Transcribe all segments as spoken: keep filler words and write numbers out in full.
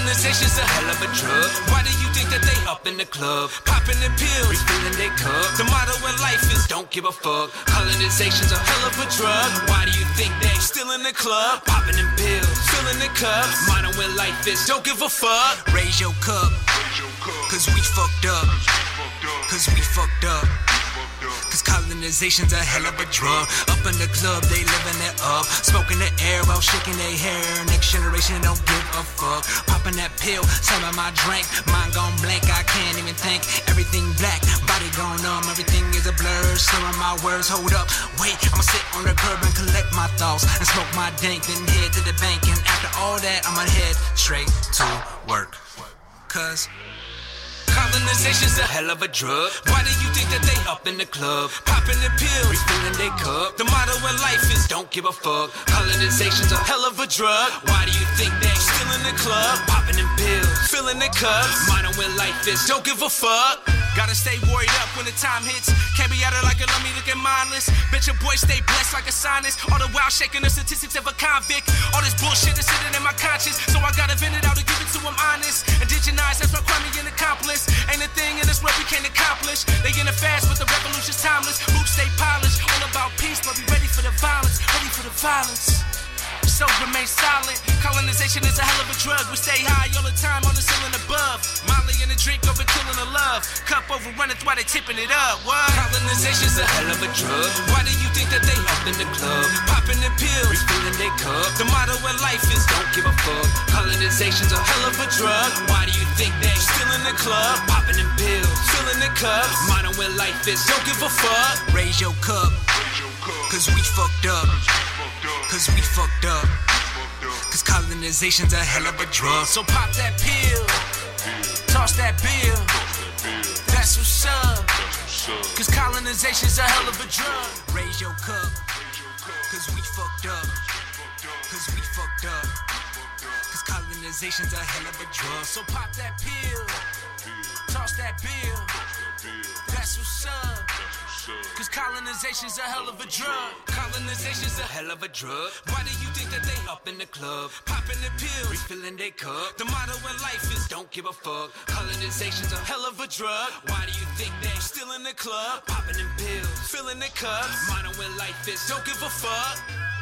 Colonization's a hell of a drug. Why do you think that they up in the club? Popping the pills, refilling their cup. The motto in life is don't give a fuck. Colonization's a hell of a drug. Why do you think they still in the club? Popping them pills, filling the cup. Motto in life is don't give a fuck. Raise your cup, cause we fucked up. Cause we fucked up. Cause colonization's a hell of a drug. Up in the club, they living it up. Smoking the air while shaking their hair. Next generation don't give a fuck. Popping that pill, some of my drink. Mind gone blank, I can't even think. Everything black, body gone numb. Everything is a blur, slurring my words. Hold up, wait, I'ma sit on the curb and collect my thoughts. And smoke my dank, then head to the bank. And after all that, I'ma head straight to work. Cause colonization's a hell of a drug. Why do you think that they up in the club? Popping the pills, refilling their cup. The motto in life is don't give a fuck. Colonization's a hell of a drug. Why do you think they still in the club? Popping them pills, filling their cups. Motto in life is don't give a fuck. Gotta stay worried up when the time hits. Can't be out of like a lummy looking mindless. Bet your boy stay blessed like a sinus. All the while shaking the statistics of a convict. All this bullshit is sitting in my conscience. So I gotta vent it out and give it to him honest. Indigenize, that's my crime and accomplice. Ain't a thing in this world we can't accomplish. They in the fast, but the revolution's timeless. Boots stay polished, all about peace, but be ready for the violence. Ready for the violence. So remain silent. Colonization is a hell of a drug. We stay high all the time on the ceiling above. Molly in the drink over killing the love. Cup over running while they tipping it up. What? Colonization's a hell of a drug. Why do you think that they up in the club? Popping the pills, refilling their cup. The motto in life is don't give a fuck. Colonization's a hell of a drug. Why do you think they still in the club? Popping them pills, filling the cups. Motto in life is don't give a fuck. Raise your cup, cause we fucked up. Cause we fucked up. Cause colonization's a hell of a drug. So pop that pill, toss that bill. That's what's up. Cause colonization's a hell of a drug. Raise your cup. Cause we fucked up. Cause we fucked up. Cause colonization's a hell of a drug. So pop that pill, toss that bill. That's what's up. Cause colonization's a hell of a drug. Colonization's a hell of a drug. Why do you think that they up in the club? Popping the pills, refilling their cup. The motto in life is don't give a fuck. Colonization's a hell of a drug. Why do you think they still in the club? Popping them pills, filling their cups. Motto in life is don't give a fuck.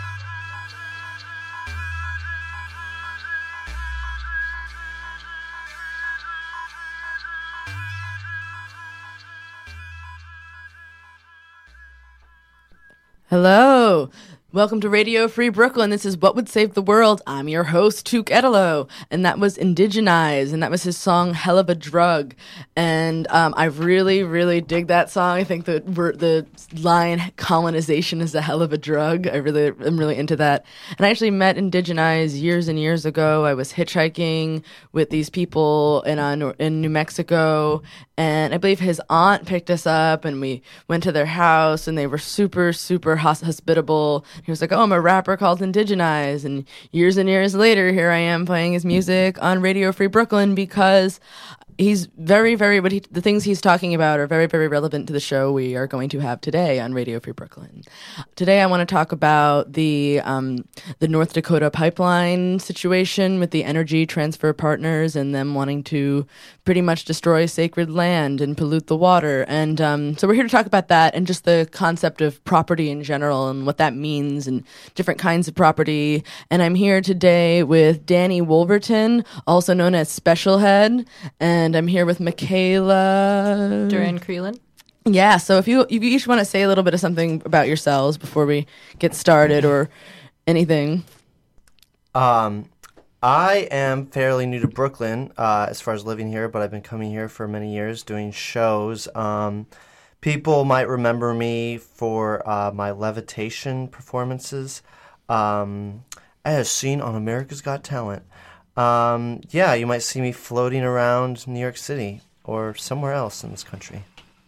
Hello. Welcome to Radio Free Brooklyn. This is What Would Save the World. I'm your host, Tuke Edelo, and that was Indigenize, and that was his song Hell of a Drug. And um, I really, really dig that song. I think the the line colonization is a hell of a drug. I really am really into that. And I actually met Indigenize years and years ago. I was hitchhiking with these people in uh, in New Mexico, and I believe his aunt picked us up, and we went to their house, and they were super, super hospitable. He was like, oh, I'm a rapper called Indigenize. And years and years later, here I am playing his music on Radio Free Brooklyn because he's very, very, what he, the things he's talking about are very, very relevant to the show we are going to have today on Radio Free Brooklyn. Today, I want to talk about the um, the North Dakota pipeline situation with the Energy Transfer Partners and them wanting to pretty much destroy sacred land and pollute the water. And um, so we're here to talk about that and just the concept of property in general and what that means and different kinds of property. And I'm here today with Danny Wolverton, also known as Special Head, and I'm here with Michaela Duran Creelan. Yeah, so if you if you each want to say a little bit of something about yourselves before we get started or anything. Um, I am fairly new to Brooklyn uh, as far as living here, but I've been coming here for many years doing shows. Um, people might remember me for uh, my levitation performances. Um, I have seen on America's Got Talent. Um, yeah, you might see me floating around New York City or somewhere else in this country.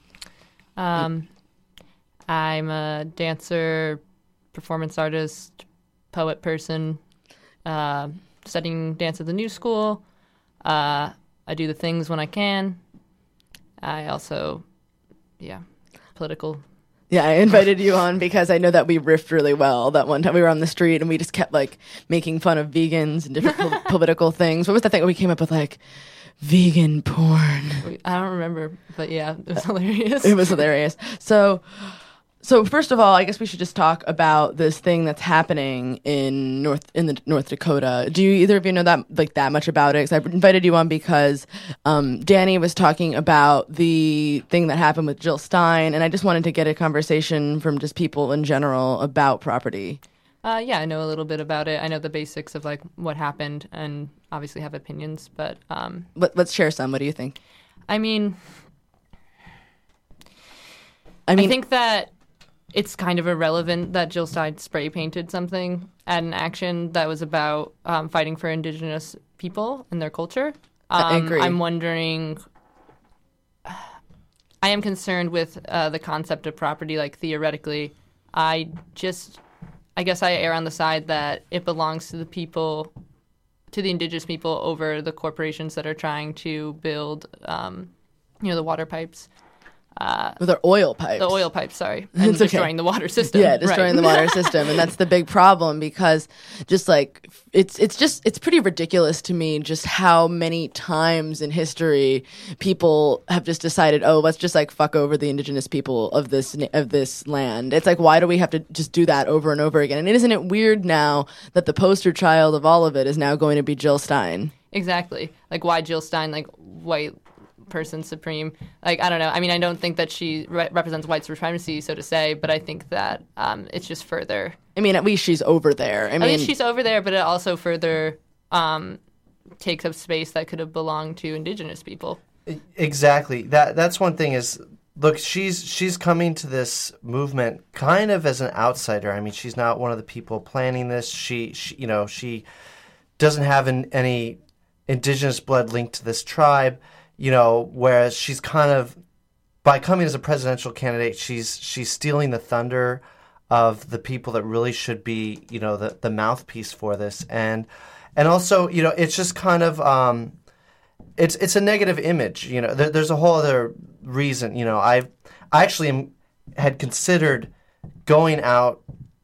Um, I'm a dancer, performance artist, poet person, uh, studying dance at the New School. Uh, I do the things when I can. I also, yeah, political. Yeah, I invited you on because I know that we riffed really well. That one time we were on the street and we just kept like making fun of vegans and different po- political things. What was that thing we came up with? Like vegan porn. I don't remember, but yeah, it was hilarious. It was hilarious. So, so first of all, I guess we should just talk about this thing that's happening in North in the North Dakota. Do you either of you know that like that much about it? Because I invited you on because um, Danny was talking about the thing that happened with Jill Stein, and I just wanted to get a conversation from just people in general about property. Uh, yeah, I know a little bit about it. I know the basics of like what happened, and obviously have opinions. But um, Let, let's share some. What do you think? I mean, I mean, I think that it's kind of irrelevant that Jill Stein spray painted something at an action that was about um, fighting for Indigenous people and their culture. Um, I agree. I'm wondering. I am concerned with uh, the concept of property. Like theoretically, I just. I guess I err on the side that it belongs to the people, to the indigenous people over the corporations that are trying to build, um, you know, the water pipes. Uh, with our oil pipes. the oil pipes, sorry. And It's okay. destroying the water system. Yeah, destroying right. the water system, and that's the big problem because just like it's it's just it's pretty ridiculous to me just how many times in history people have just decided, oh, let's just like fuck over the indigenous people of this na- of this land. It's like, why do we have to just do that over and over again? And isn't it weird now that the poster child of all of it is now going to be Jill Stein? Exactly. Like, why Jill Stein, like, white person supreme? Like, I don't know. I mean, I don't think that she re- represents white supremacy, so to say, but I think that um, it's just further. I mean, at least she's over there. I I mean, mean, she's over there, but it also further um, takes up space that could have belonged to indigenous people. Exactly. That that's one thing is look, she's she's coming to this movement kind of as an outsider. I mean, she's not one of the people planning this. She, she you know, she doesn't have an, any indigenous blood linked to this tribe, you know, whereas she's kind of by coming as a presidential candidate, she's she's stealing the thunder of the people that really should be, you know, the the mouthpiece for this. And and also, you know, it's just kind of um It's it's a negative image, you know. There, there's a whole other reason, you know. I I actually am, had considered going out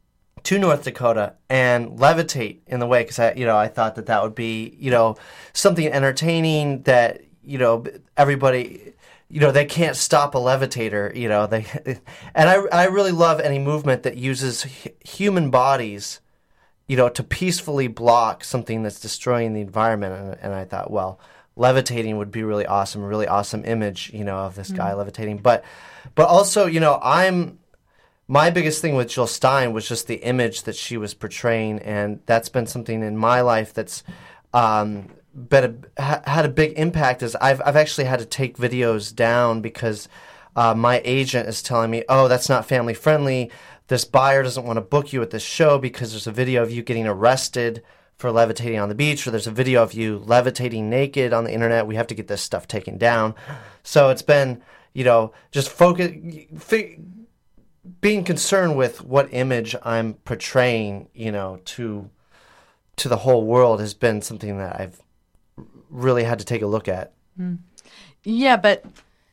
to North Dakota and levitate in the way because I, you know, I thought that that would be, you know, something entertaining that, you know, everybody, you know, they can't stop a levitator, you know. They and I I really love any movement that uses h- human bodies, you know, to peacefully block something that's destroying the environment. And, and I thought, well, levitating would be really awesome, a really awesome image, you know, of this mm-hmm. guy levitating. But, but also, you know, I'm my biggest thing with Jill Stein was just the image that she was portraying, and that's been something in my life that's um, been a, ha, had a big impact. Is I've I've actually had to take videos down because uh, my agent is telling me, oh, that's not family friendly. This buyer doesn't want to book you at this show because there's a video of you getting arrested for levitating on the beach, or there's a video of you levitating naked on the internet. We have to get this stuff taken down. So it's been, you know, just focus, f- being concerned with what image I'm portraying, you know, to to the whole world has been something that I've really had to take a look at. Mm. Yeah, but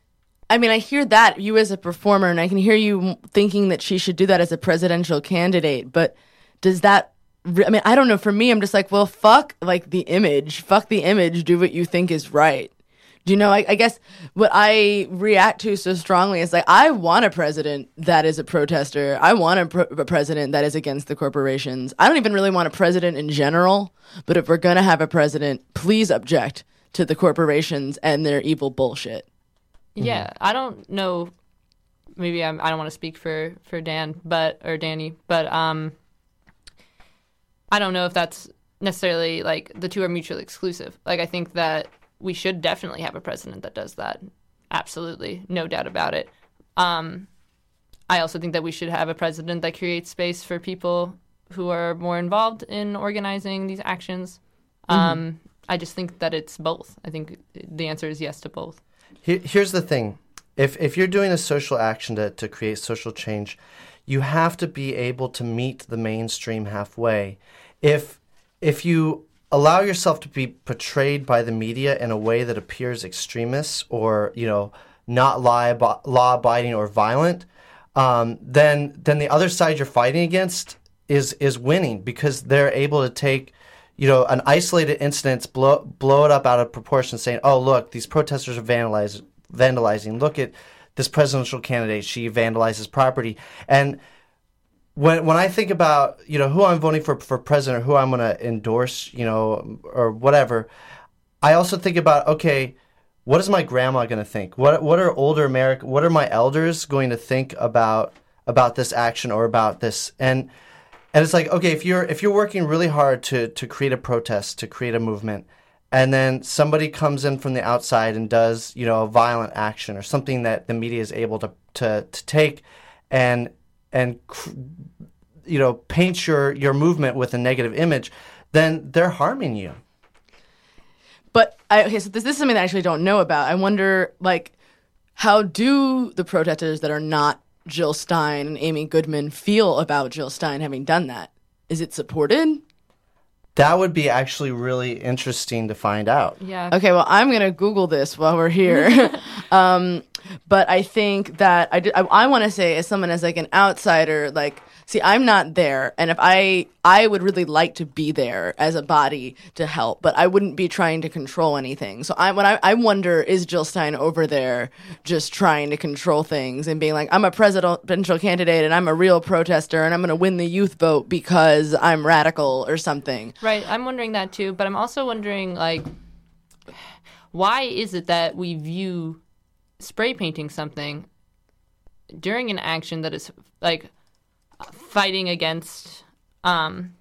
I mean, I hear that you as a performer, and I can hear you thinking that she should do that as a presidential candidate. But does that? I mean, I don't know. For me, I'm just like, well, fuck, like the image. Fuck the image. Do what you think is right. Do you know? I, I guess what I react to so strongly is like, I want a president that is a protester. I want a, pro- a president that is against the corporations. I don't even really want a president in general. But if we're gonna have a president, please object to the corporations and their evil bullshit. Yeah, mm-hmm. I don't know. Maybe I'm, I don't want to speak for, for Dan, but or Danny, but um. I don't know if that's necessarily, like, the two are mutually exclusive. Like, I think that we should definitely have a president that does that. Absolutely. No doubt about it. Um, I also think that we should have a president that creates space for people who are more involved in organizing these actions. Mm-hmm. Um, I just think that it's both. I think the answer is yes to both. Here, here's the thing. If if you're doing a social action to, to create social change, you have to be able to meet the mainstream halfway. If if you allow yourself to be portrayed by the media in a way that appears extremist or, you know, not law law abiding or violent, um, then then the other side you're fighting against is is winning because they're able to take, you know, an isolated incident, blow blow it up out of proportion, saying, "Oh, look, these protesters are vandalizing. vandalizing. Look at this presidential candidate; she vandalizes property." And when when I think about, you know, who I'm voting for for president, or who I'm going to endorse, you know, or whatever, I also think about, okay, what is my grandma going to think? What what are older America? What are my elders going to think about about this action or about this? And and it's like, okay, if you're if you're working really hard to to create a protest, to create a movement, and then somebody comes in from the outside and does, you know, a violent action or something that the media is able to to, to take and and you know, paint your your movement with a negative image, then they're harming you. But I, okay, so this, this is something that I actually don't know about. I wonder, like, how do the protesters that are not Jill Stein and Amy Goodman feel about Jill Stein having done that? Is it supported? That would be actually really interesting to find out. Yeah. Okay, well, I'm going to Google this while we're here. um, but I think that I, I, I want to say, as someone as like an outsider, like, see, I'm not there, and if I I would really like to be there as a body to help, but I wouldn't be trying to control anything. So I when I, I wonder, is Jill Stein over there just trying to control things and being like, I'm a presidential candidate and I'm a real protester and I'm going to win the youth vote because I'm radical or something? Right. I'm wondering that too, but I'm also wondering, like, why is it that we view spray painting something during an action that is like fighting against um,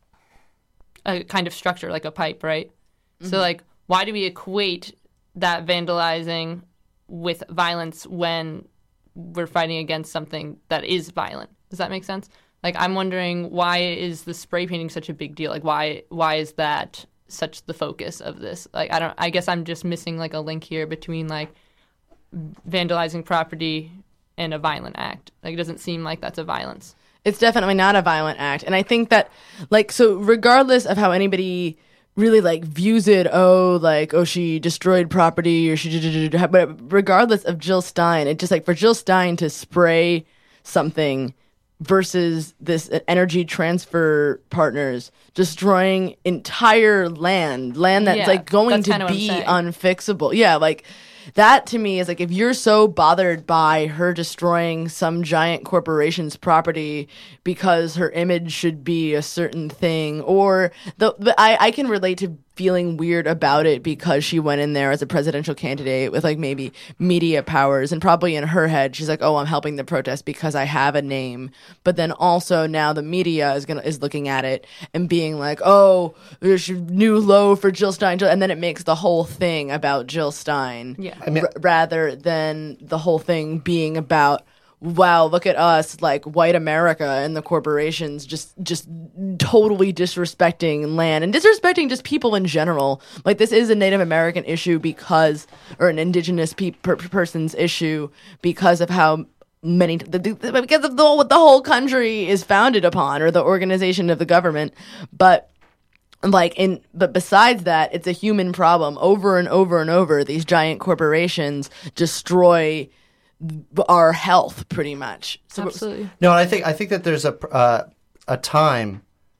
a kind of structure like a pipe, right? Mm-hmm. So, like, why do we equate that vandalizing with violence when we're fighting against something that is violent? Does that make sense? Like, I'm wondering, why is the spray painting such a big deal? Like, why why is that such the focus of this? Like, I don't. I guess I'm just missing like a link here between like vandalizing property and a violent act. Like, it doesn't seem like that's a violence. It's definitely not a violent act. And I think that, like, so regardless of how anybody really, like, views it, oh, like, oh, she destroyed property or she, but regardless of Jill Stein, it just, like, for Jill Stein to spray something versus this energy transfer partners destroying entire land, land that's, Yeah, like, going that's to be unfixable. Yeah, like, that to me is like, if you're so bothered by her destroying some giant corporation's property because her image should be a certain thing, or the, the I, I can relate to feeling weird about it because she went in there as a presidential candidate with like maybe media powers, and probably in her head she's like, oh, I'm helping the protest because I have a name. But then also now the media is gonna is looking at it and being like, oh, there's a new low for Jill Stein, and then it makes the whole thing about Jill Stein. Yeah. I mean, r- rather than the whole thing being about, wow, look at us, like white America and the corporations just just totally disrespecting land and disrespecting just people in general. Like, this is a Native American issue because, or an indigenous pe- per- person's issue because of how many, the, the, because of the, what the whole country is founded upon, or the organization of the government. But like in but besides that, it's a human problem. Over and over and over, these giant corporations destroy our health pretty much. So Absolutely. No, I think I think that there's a uh, a time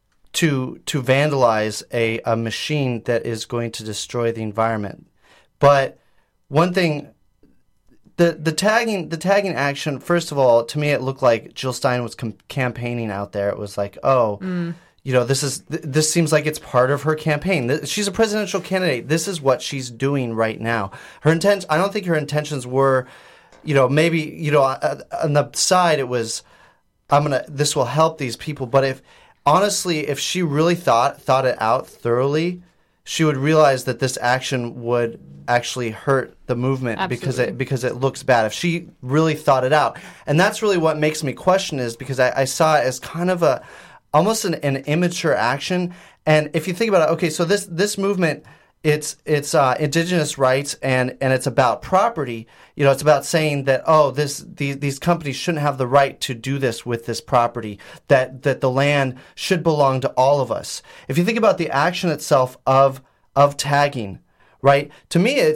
to to vandalize a, a machine that is going to destroy the environment. But one thing, the the tagging the tagging action, first of all, to me it looked like Jill Stein was com- campaigning out there. It was like, oh, mm. you know, this is th- this seems like it's part of her campaign. Th- she's a presidential candidate. This is what she's doing right now. Her intent, I don't think her intentions were, you know, maybe, you know, on the side it was, I'm gonna, this will help these people. But if, honestly, if she really thought thought it out thoroughly, she would realize that this action would actually hurt the movement. Absolutely. because it because it looks bad. If she really thought it out, and that's really what makes me question, is because I, I saw it as kind of a almost an, an immature action. And if you think about it, okay, so this this movement, It's it's uh, indigenous rights, and, and it's about property. You know, it's about saying that, oh, this these these companies shouldn't have the right to do this with this property. That that the land should belong to all of us. If you think about the action itself of of tagging, right? To me, it, it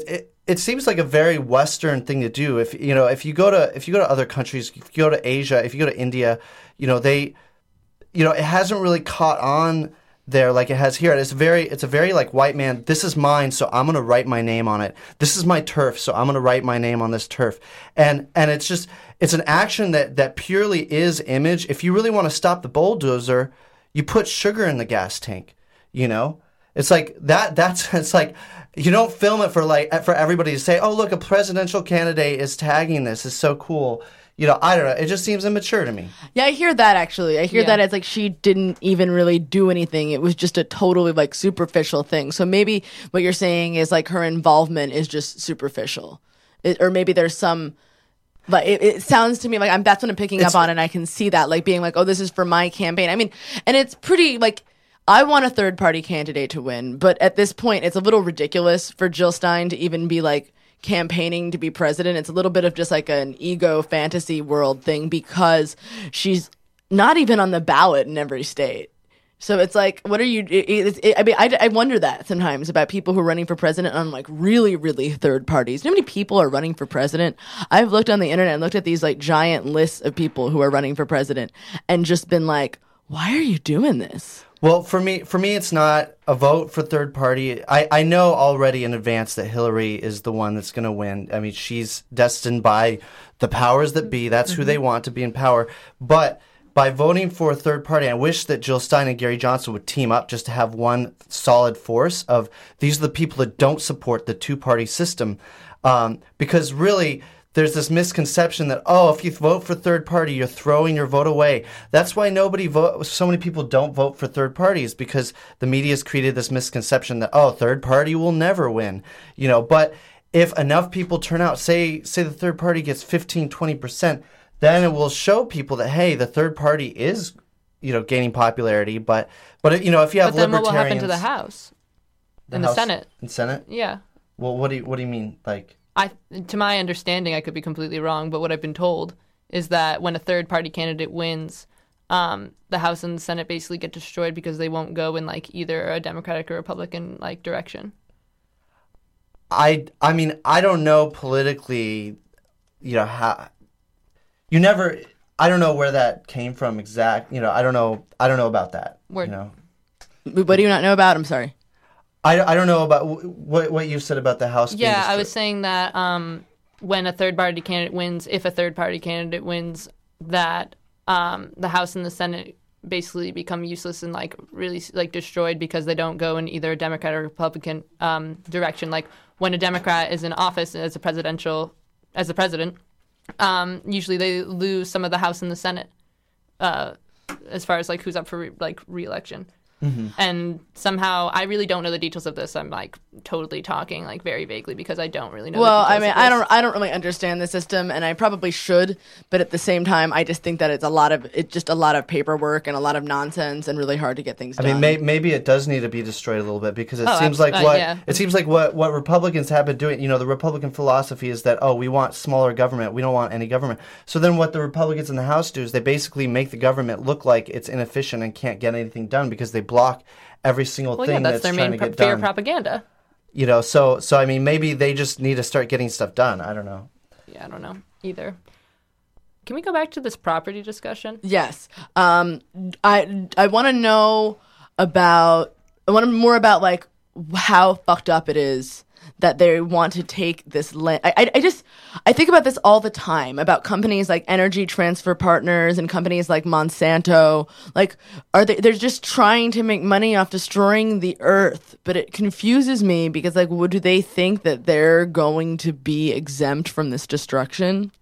it seems like a very Western thing to do. If you know, if you go to if you go to other countries, if you go to Asia, if you go to India, you know they, you know, it hasn't really caught on there like it has here. It's very, it's a very like white man. This is mine, so I'm gonna write my name on it. This is my turf, so I'm gonna write my name on this turf. And and it's just it's an action that that purely is image. If you really want to stop the bulldozer, you put sugar in the gas tank. You know, it's like that. That's it's like. You don't film it for like for everybody to say, "Oh, look, a presidential candidate is tagging this. It's so cool." You know, I don't know. It just seems immature to me. Yeah, I hear that actually. I hear Yeah. that it's like she didn't even really do anything. It was just a totally like superficial thing. So maybe what you're saying is like her involvement is just superficial, it, or maybe there's some. But it, it sounds to me like I'm. That's what I'm picking It's- up on, and I can see that like being like, "Oh, this is for my campaign." I mean, and it's pretty like. I want a third party candidate to win, but at this point, it's a little ridiculous for Jill Stein to even be like campaigning to be president. It's a little bit of just like an ego fantasy world thing because she's not even on the ballot in every state. So it's like, what are you? It, it, it, I mean, I, I wonder that sometimes about people who are running for president on like really, really third parties. You know how many people are running for president? I've looked on the internet and looked at these like giant lists of people who are running for president and just been like, why are you doing this? Well, for me, for me, it's not a vote for third party. I, I know already in advance that Hillary is the one that's going to win. I mean, she's destined by the powers that be. That's who they want to be in power. But by voting for a third party, I wish that Jill Stein and Gary Johnson would team up just to have one solid force of these are the people that don't support the two-party system. Um, because really... There's this misconception that, oh, if you vote for third party, you're throwing your vote away. That's why nobody vote. So many people don't vote for third parties because the media's created this misconception that, oh, third party will never win. You know, but if enough people turn out, say, say the third party gets fifteen, twenty percent, then it will show people that, hey, the third party is, you know, gaining popularity. But, but you know, if you have But then what libertarians, will happen to the House? In the House- Senate? in Senate. Yeah. Well, what do you, what do you mean, like? I, to my understanding, I could be completely wrong, but what I've been told is that when a third-party candidate wins, um, the House and the Senate basically get destroyed because they won't go in like either a Democratic or Republican like direction. I I mean I don't know politically, you know how. You never. I don't know where that came from exact. You know I don't know. I don't know about that. Word. You know. What do you not know about? I'm sorry. I, I don't know about wh- what what you said about the House. being Yeah, I destroyed. was saying that um, when a third-party candidate wins, if a third-party candidate wins, that um, the House and the Senate basically become useless and like really like destroyed because they don't go in either a Democrat or Republican um, direction. Like when a Democrat is in office as a presidential as a president, um, usually they lose some of the House and the Senate uh, as far as like who's up for re- like re-election. Mm-hmm. And somehow, I really don't know the details of this. I'm like totally talking like very vaguely because I don't really know. Well, the I details mean, of I this. don't, I don't really understand the system, and I probably should. But at the same time, I just think that it's a lot of, it's just a lot of paperwork and a lot of nonsense, and really hard to get things I done. mean, may, maybe it does need to be destroyed a little bit because it Oh, seems abs- like uh, what yeah. it seems like what, what Republicans have been doing. You know, the Republican philosophy is that oh, we want smaller government, we don't want any government. So then, what the Republicans in the House do is they basically make the government look like it's inefficient and can't get anything done because they block every single Well, thing yeah, that's that's their trying main to pro- get fear done. propaganda. You know, so so I mean, maybe they just need to start getting stuff done. I don't know. Yeah, I don't know either. Can we go back to this property discussion? Yes. Um, I I want to know about. I want to more about like how fucked up it is that they want to take this land. I, I I just I think about this all the time about companies like Energy Transfer Partners and companies like Monsanto. Like, are they? They're just trying to make money off destroying the earth. But it confuses me because like, what do they think that they're going to be exempt from this destruction?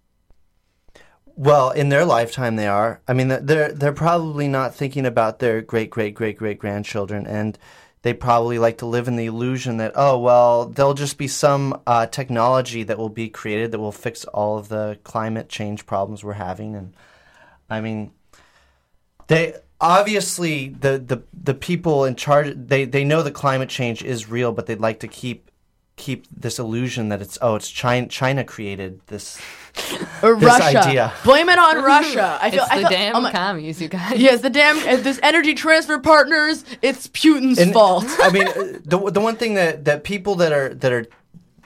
Well, in their lifetime, they are. I mean, they're they're probably not thinking about their great great great great grandchildren, and they probably like to live in the illusion that oh well, there'll just be some uh, technology that will be created that will fix all of the climate change problems we're having, and I mean, they obviously the the the people in charge they they know that climate change is real, but they'd like to keep keep this illusion that it's oh it's China China created this. Or This Russia. idea. Blame it on Russia. I feel. It's I the feel, damn oh my- commies, you guys. Yes, the damn uh, this Energy Transfer Partners. It's Putin's And, fault. I mean, uh, the the one thing that, that people that are that are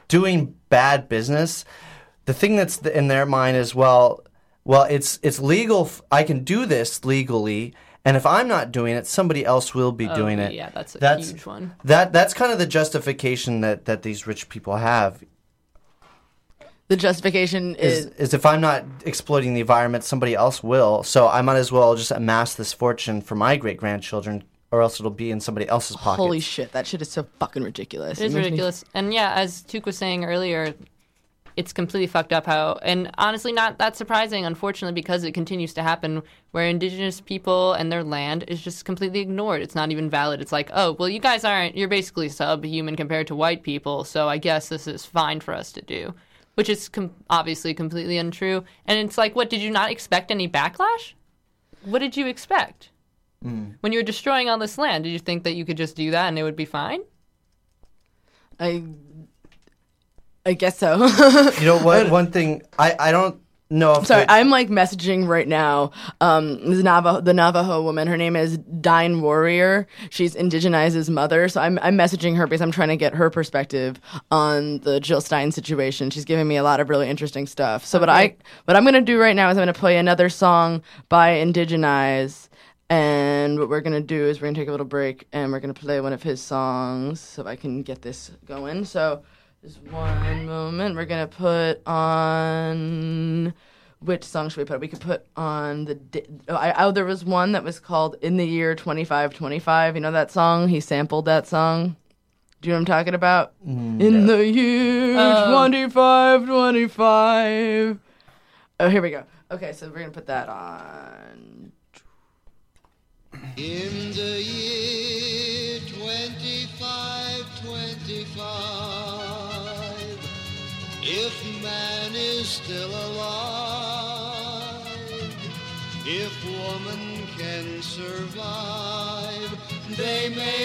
doing bad business, the thing that's in their mind is, well, well, it's it's legal. F- I can do this legally, and if I'm not doing it, somebody else will be Oh, doing it. Yeah, that's a That's huge one. that that's kind of the justification that, that these rich people have. The justification Is, is, is if I'm not exploiting the environment, somebody else will. So I might as well just amass this fortune for my great grandchildren, or else it'll be in somebody else's pocket. holy shit, that shit is so fucking ridiculous. It is makes me- ridiculous. And yeah, as Took was saying earlier, it's completely fucked up how, and honestly not that surprising, unfortunately, because it continues to happen where indigenous people and their land is just completely ignored. It's not even valid. It's like, oh, well, you guys aren't, you're basically subhuman compared to white people, so I guess this is fine for us to do, which is com- obviously completely untrue. And it's like, what, did you not expect any backlash? What did you expect? Mm. When you were destroying all this land, did you think that you could just do that and it would be fine? I I guess so. You know what? One thing I, I don't know if Sorry, the- I'm like messaging right now. Um, the Navajo, the Navajo woman. Her name is Dine Warrior. She's Indigenized's mother. So I'm I'm messaging her because I'm trying to get her perspective on the Jill Stein situation. She's giving me a lot of really interesting stuff. So what I what I'm gonna do right now is I'm gonna play another song by Indigenize. And what we're gonna do is we're gonna take a little break and we're gonna play one of his songs so I can get this going. So. Just one moment. We're gonna put on which song should we put? We could put on the. Di- oh, I, oh, there was one that was called "In the Year twenty-five twenty-five." You know that song? He sampled that song. Do you know what I'm talking about? Mm, In no. the year Oh. twenty-five twenty-five. Oh, here we go. Okay, so we're gonna put that on. In the year twenty-five twenty-five, if man is still alive, if woman can survive, they may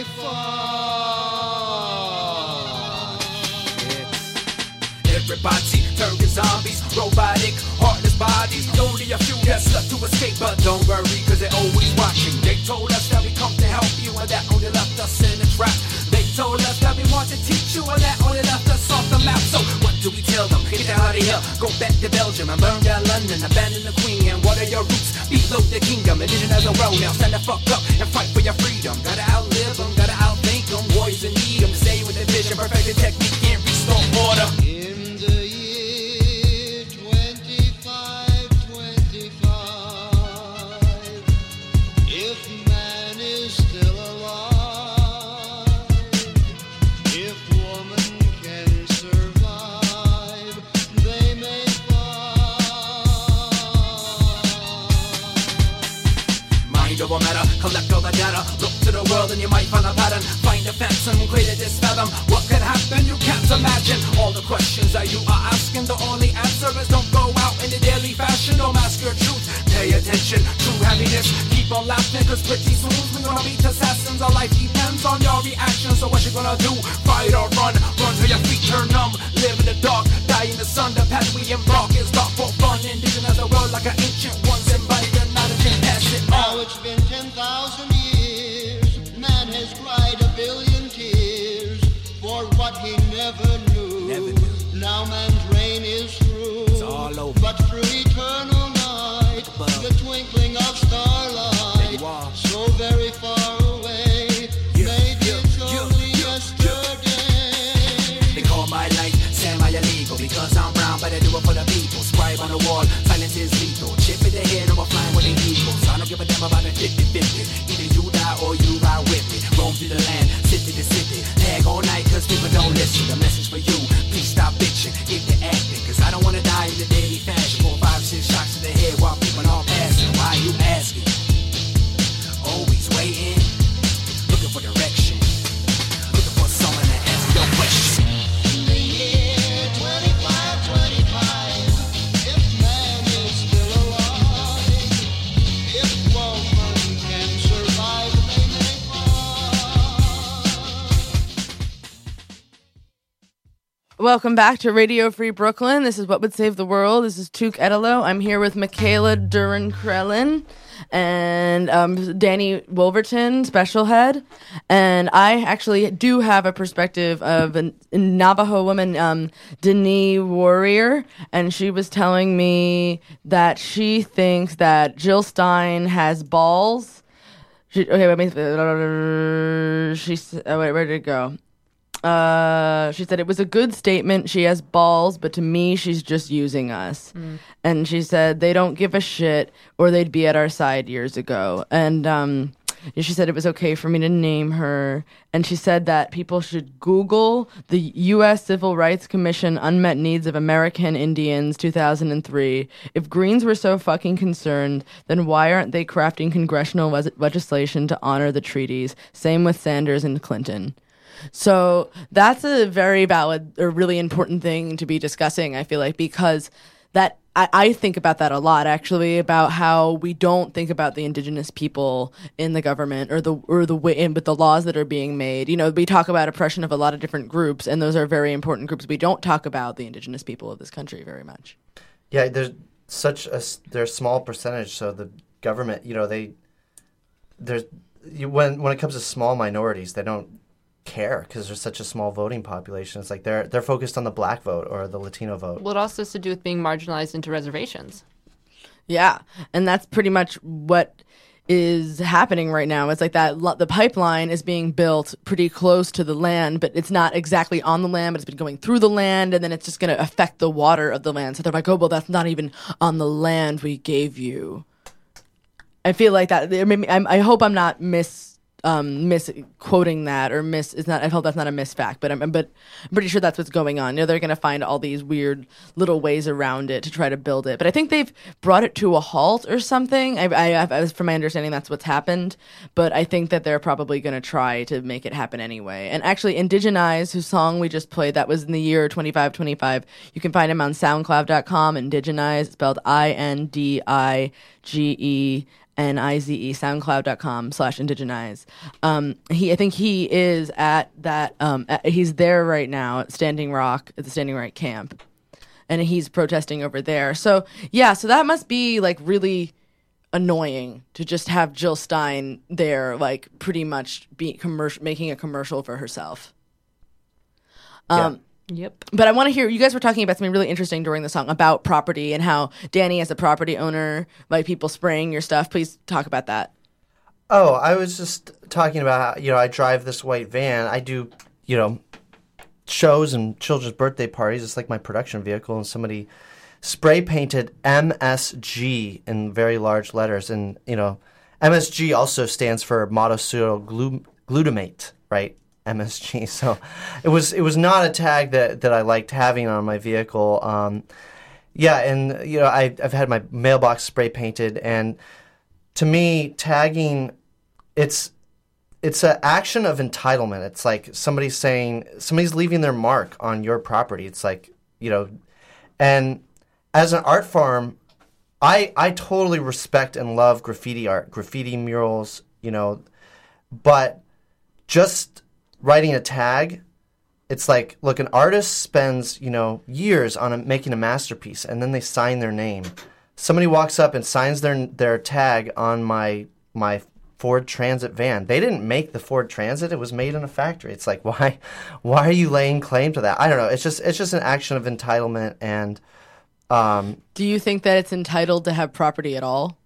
find. Everybody turned to zombies, robotic, heartless bodies. Only a few that's left to escape, but don't worry, cause they're always watching. They told us that we come to help you, and that only left us in a trap. They told us that we want to teach you, and that only left us off the map. So what do we tell them? Get out of here, go back to Belgium, and burn down London, abandon the Queen. And what are your roots? Below the kingdom, Indigenize the world. Now stand the fuck up and fight for your freedom. Gotta outlive them, gotta outthink them. Warriors in need them, stay with the vision, perfect the technique, and restore order. In the year twenty-five twenty-five, if man is still alive, if woman can survive, they may find. Mind over matter, collect all the data. Look to the world and you might find a pattern. Find a phantom, create a this fathom. What could happen? You can't imagine. All the questions that you are asking, the only answer is don't go out in the daily fashion. Don't mask your truth. Pay attention, true happiness. Keep on laughing, cause pretty soon we're gonna beat assassins. Our life depends on your reaction. So what you gonna do? Fight or run? Run till your feet turn numb. Live in the dark, die in the sun. The path we embark is dark for fun. Indigenize the world like an ancient ones. Embody the knowledge and pass it Now on. it's been ten thousand years, man has cried a billion tears for what he never knew. Never knew. Now man's reign is through, It's all over. but through eternal night, above. the twinkling of starlight, There you are. so very far away, Yeah, maybe yeah, it's yeah, only yeah, yesterday. They call my life semi-illegal because I'm brown, but I do it for the people. Scribe on the wall, silence is lethal. Chip in the head, I'm flying with an eagle. So I don't give a damn about the fifty-fifty. Either you die or you ride with me. Roam through the land, city to city. Tag all night cause people don't listen. The message for you, please stop bitching if you're acting. Cause I don't wanna die in the daily fashion. Four, five, six shots to the head while people all passing. Why you asking? Always waiting. Welcome back to Radio Free Brooklyn. This is What Would Save the World. This is Tuke Edelo. I'm here with Michaela Duran-Krellin and um, Danny Wolverton, special head. And I actually do have a perspective of a Navajo woman, um, Denise Warrior, and she was telling me that she thinks that Jill Stein has balls. She, okay, wait, wait, she, oh, wait, where did it go? Uh, she said it was a good statement. She has balls, but to me, she's just using us. Mm. And she said they don't give a shit, or they'd be at our side years ago. And um, she said it was okay for me to name her. And she said that people should Google the U S Civil Rights Commission Unmet Needs of American Indians two thousand three. If Greens were so fucking concerned, then why aren't they crafting congressional le- legislation to honor the treaties? Same with Sanders and Clinton. So that's a very valid or really important thing to be discussing, I feel like, because that I, I think about that a lot, actually, about how we don't think about the indigenous people in the government or the or the way in with the laws that are being made. You know, we talk about oppression of a lot of different groups, and those are very important groups. We don't talk about the indigenous people of this country very much. Yeah, there's such a there's a small percentage, so the government, you know, they there's you, when when it comes to small minorities, they don't care because there's such a small voting population. It's like they're they're focused on the black vote or the Latino vote. Well, it also has to do with being marginalized into reservations. Yeah, and that's pretty much what is happening right now. It's like that the pipeline is being built pretty close to the land, but it's not exactly on the land, but it's been going through the land, and then it's just going to affect the water of the land. So they're like, oh, well, that's not even on the land we gave you. I feel like that. I hope I'm not mis. Um, misquoting that or miss is not. I hope that's not a misfact, but I'm but I'm pretty sure that's what's going on. You know, they're going to find all these weird little ways around it to try to build it. But I think they've brought it to a halt or something. I, I, I from my understanding, that's what's happened. But I think that they're probably going to try to make it happen anyway. And actually, Indigenize, whose song we just played, that was in the year twenty-five twenty-five. You can find him on SoundCloud dot com. Indigenize, spelled I N D I G E. N I Z E, SoundCloud dot com slash Indigenize. Um, he, I think he is at that, um, at, he's there right now at Standing Rock, at the Standing Rock camp. And he's protesting over there. So, yeah, so that must be, like, really annoying to just have Jill Stein there, like, pretty much be commercial, making a commercial for herself. Um, yeah. Yep. But I want to hear, you guys were talking about something really interesting during the song about property and how Danny, as a property owner, like people spraying your stuff. Please talk about that. Oh, I was just talking about how, you know, I drive this white van. I do, you know, shows and children's birthday parties. It's like my production vehicle, and somebody spray painted M S G in very large letters. And, you know, M S G also stands for monosodium glu- glutamate, right? M S G. So it was it was not a tag that, that I liked having on my vehicle. Um, yeah, and you know I I've had my mailbox spray painted, and to me tagging it's it's an action of entitlement. It's like somebody's saying somebody's leaving their mark on your property. It's like, you know, and as an art form, I I totally respect and love graffiti art, graffiti murals, you know, but just writing a tag, it's like, look, an artist spends, you know, years on a, making a masterpiece, and then they sign their name. Somebody walks up and signs their their tag on my my Ford Transit van. They didn't make the Ford Transit; it was made in a factory. It's like, why, why are you laying claim to that? I don't know. It's just it's just an action of entitlement. And um, do you think that it's entitled to have property at all?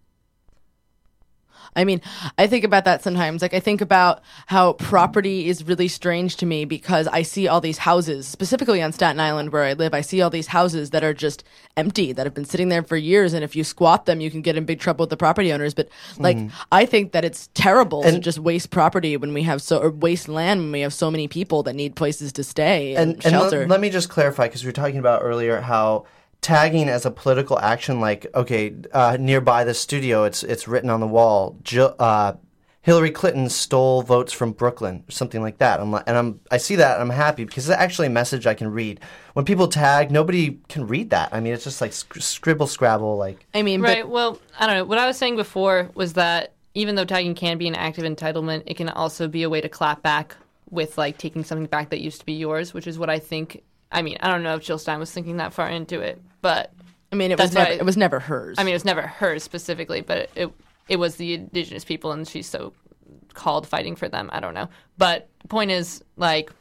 I mean, I think about that sometimes. Like, I think about how property is really strange to me because I see all these houses, specifically on Staten Island where I live. I see all these houses that are just empty, that have been sitting there for years. And if you squat them, you can get in big trouble with the property owners. But, like, mm. I think that it's terrible and, to just waste property when we have so, or waste land when we have so many people that need places to stay and, and shelter. And let, let me just clarify, because we were talking about earlier how tagging as a political action, like, okay, uh, nearby the studio, it's it's written on the wall, Jill, uh, Hillary Clinton stole votes from Brooklyn, or something like that. I'm like, and I'm I see that, and I'm happy, because it's actually a message I can read. When people tag, nobody can read that. I mean, it's just like sc- scribble, scrabble, like. I mean, right, but- well, I don't know. What I was saying before was that even though tagging can be an act of entitlement, it can also be a way to clap back with, like, taking something back that used to be yours, which is what I think I mean, I don't know if Jill Stein was thinking that far into it, but I mean, it was That's never right. it was never hers. I mean, it was never hers specifically, but it, it it was the indigenous people, and she's so called fighting for them. I don't know, but the point is, like,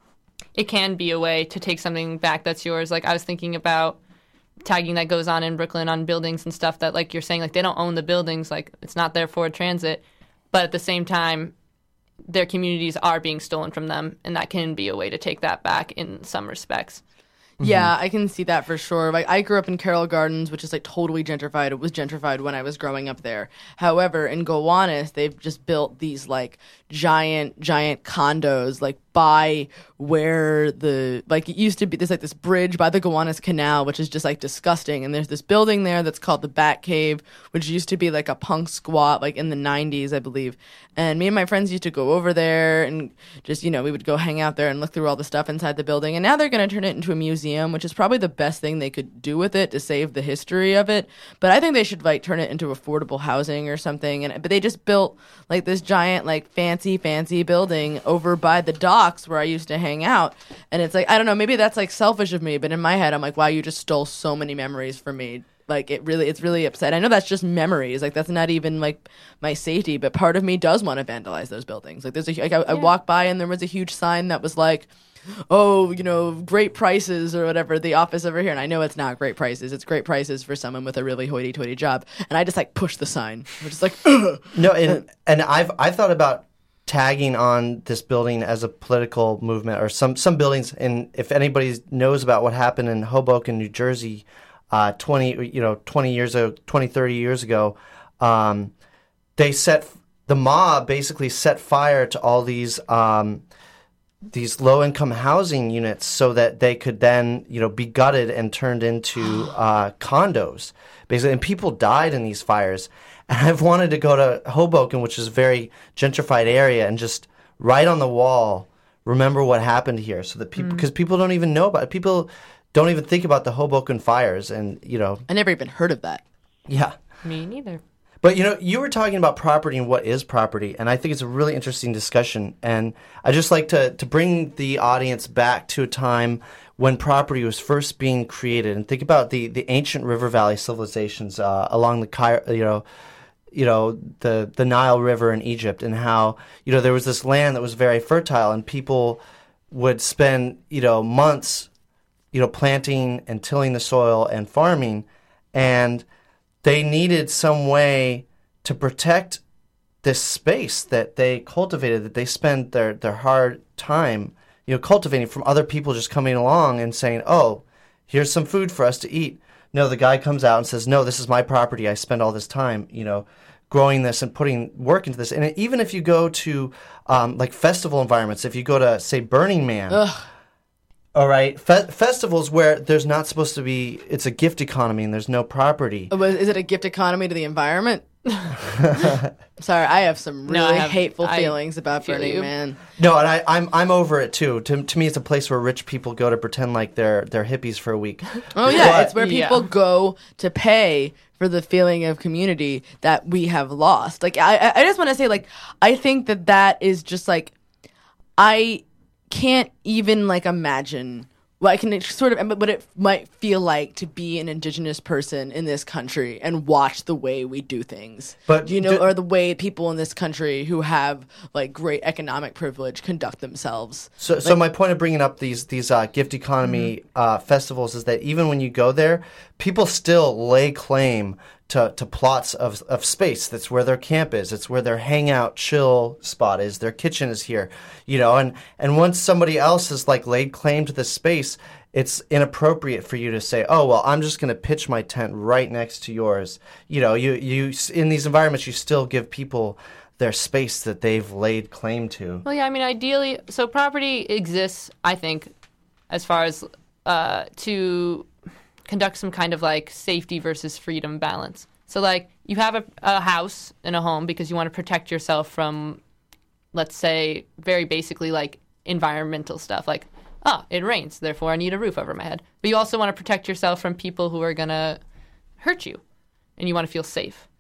it can be a way to take something back that's yours. Like, I was thinking about tagging that goes on in Brooklyn on buildings and stuff that, like you're saying, like, they don't own the buildings, like, it's not their Ford Transit, but at the same time, their communities are being stolen from them, and that can be a way to take that back in some respects. Yeah, I can see that for sure. Like, I grew up in Carroll Gardens, which is like totally gentrified. It was gentrified when I was growing up there. However, in Gowanus, they've just built these like giant, giant condos, like by where the like it used to be. There's like this bridge by the Gowanus Canal, which is just like disgusting. And there's this building there that's called the Bat Cave, which used to be like a punk squat, like in the nineties, I believe. And me and my friends used to go over there and just, you know, we would go hang out there and look through all the stuff inside the building. And now they're going to turn it into a museum, which is probably the best thing they could do with it to save the history of it. But I think they should like turn it into affordable housing or something. And but they just built like this giant, like fancy, fancy building over by the docks where I used to hang out. And it's like, I don't know, maybe that's like selfish of me, but in my head, I'm like, wow, you just stole so many memories from me. Like, it really, it's really upset. I know that's just memories. Like, that's not even, like, my safety. But part of me does want to vandalize those buildings. Like, there's a, like, I, I walked by and there was a huge sign that was like, oh, you know, great prices or whatever, the office over here. And I know it's not great prices. It's great prices for someone with a really hoity-toity job. And I just, like, push the sign. I'm just like, ugh. No, and, and I've, I've thought about tagging on this building as a political movement or some, some buildings. And if anybody knows about what happened in Hoboken, New Jersey, Uh, twenty, you know, twenty years ago, twenty, thirty years ago, um, they set the mob basically set fire to all these um, these low income housing units so that they could then, you know, be gutted and turned into uh, condos, basically. And people died in these fires. And I've wanted to go to Hoboken, which is a very gentrified area, and just write on the wall, remember what happened here, so that people, because mm. people don't even know about it. People don't even think about the Hoboken fires, and, you know. I never even heard of that. Yeah. Me neither. But, you know, you were talking about property and what is property, and I think it's a really interesting discussion. And I just like to, to bring the audience back to a time when property was first being created. And think about the, the ancient river valley civilizations uh, along the, you know, you know, the, the Nile River in Egypt, and how, you know, there was this land that was very fertile, and people would spend, you know, months you know, planting and tilling the soil and farming, and they needed some way to protect this space that they cultivated, that they spent their, their hard time, you know, cultivating from other people just coming along and saying, oh, here's some food for us to eat. No, the guy comes out and says, no, this is my property. I spend all this time, you know, growing this and putting work into this. And even if you go to, um, like, festival environments, if you go to, say, Burning Man, Ugh. All right, Fe- festivals where there's not supposed to be, it's a gift economy and there's no property. Oh, is it a gift economy to the environment? Sorry, I have some really No, I have- hateful I feelings about feel Burning you. Man. No, and I, I'm I'm over it too. To to me, it's a place where rich people go to pretend like they're they're hippies for a week. Oh yeah, But- it's where Yeah. people go to pay for the feeling of community that we have lost. Like, I I- I just want to say, like, I think that that is just like, I can't even like imagine. Well, I can sort of what it might feel like to be an indigenous person in this country and watch the way we do things. But you know, do- or the way people in this country who have like great economic privilege conduct themselves. So, so my point of bringing up these these uh, gift economy uh, festivals is that even when you go there, people still lay claim to, to plots of, of space. That's where their camp is. It's where their hangout, chill spot is. Their kitchen is here, you know. And and once somebody else has like laid claim to this space, it's inappropriate for you to say, "Oh, well, I'm just going to pitch my tent right next to yours." You know, you you in these environments, you still give people their space that they've laid claim to. Well, yeah, I mean, ideally, so property exists, I think, as far as uh, to conduct some kind of like safety versus freedom balance. So like you have a, a house and a home because you want to protect yourself from, let's say, very basically like environmental stuff. Like, oh, it rains, therefore I need a roof over my head. But you also want to protect yourself from people who are going to hurt you, and you want to feel safe.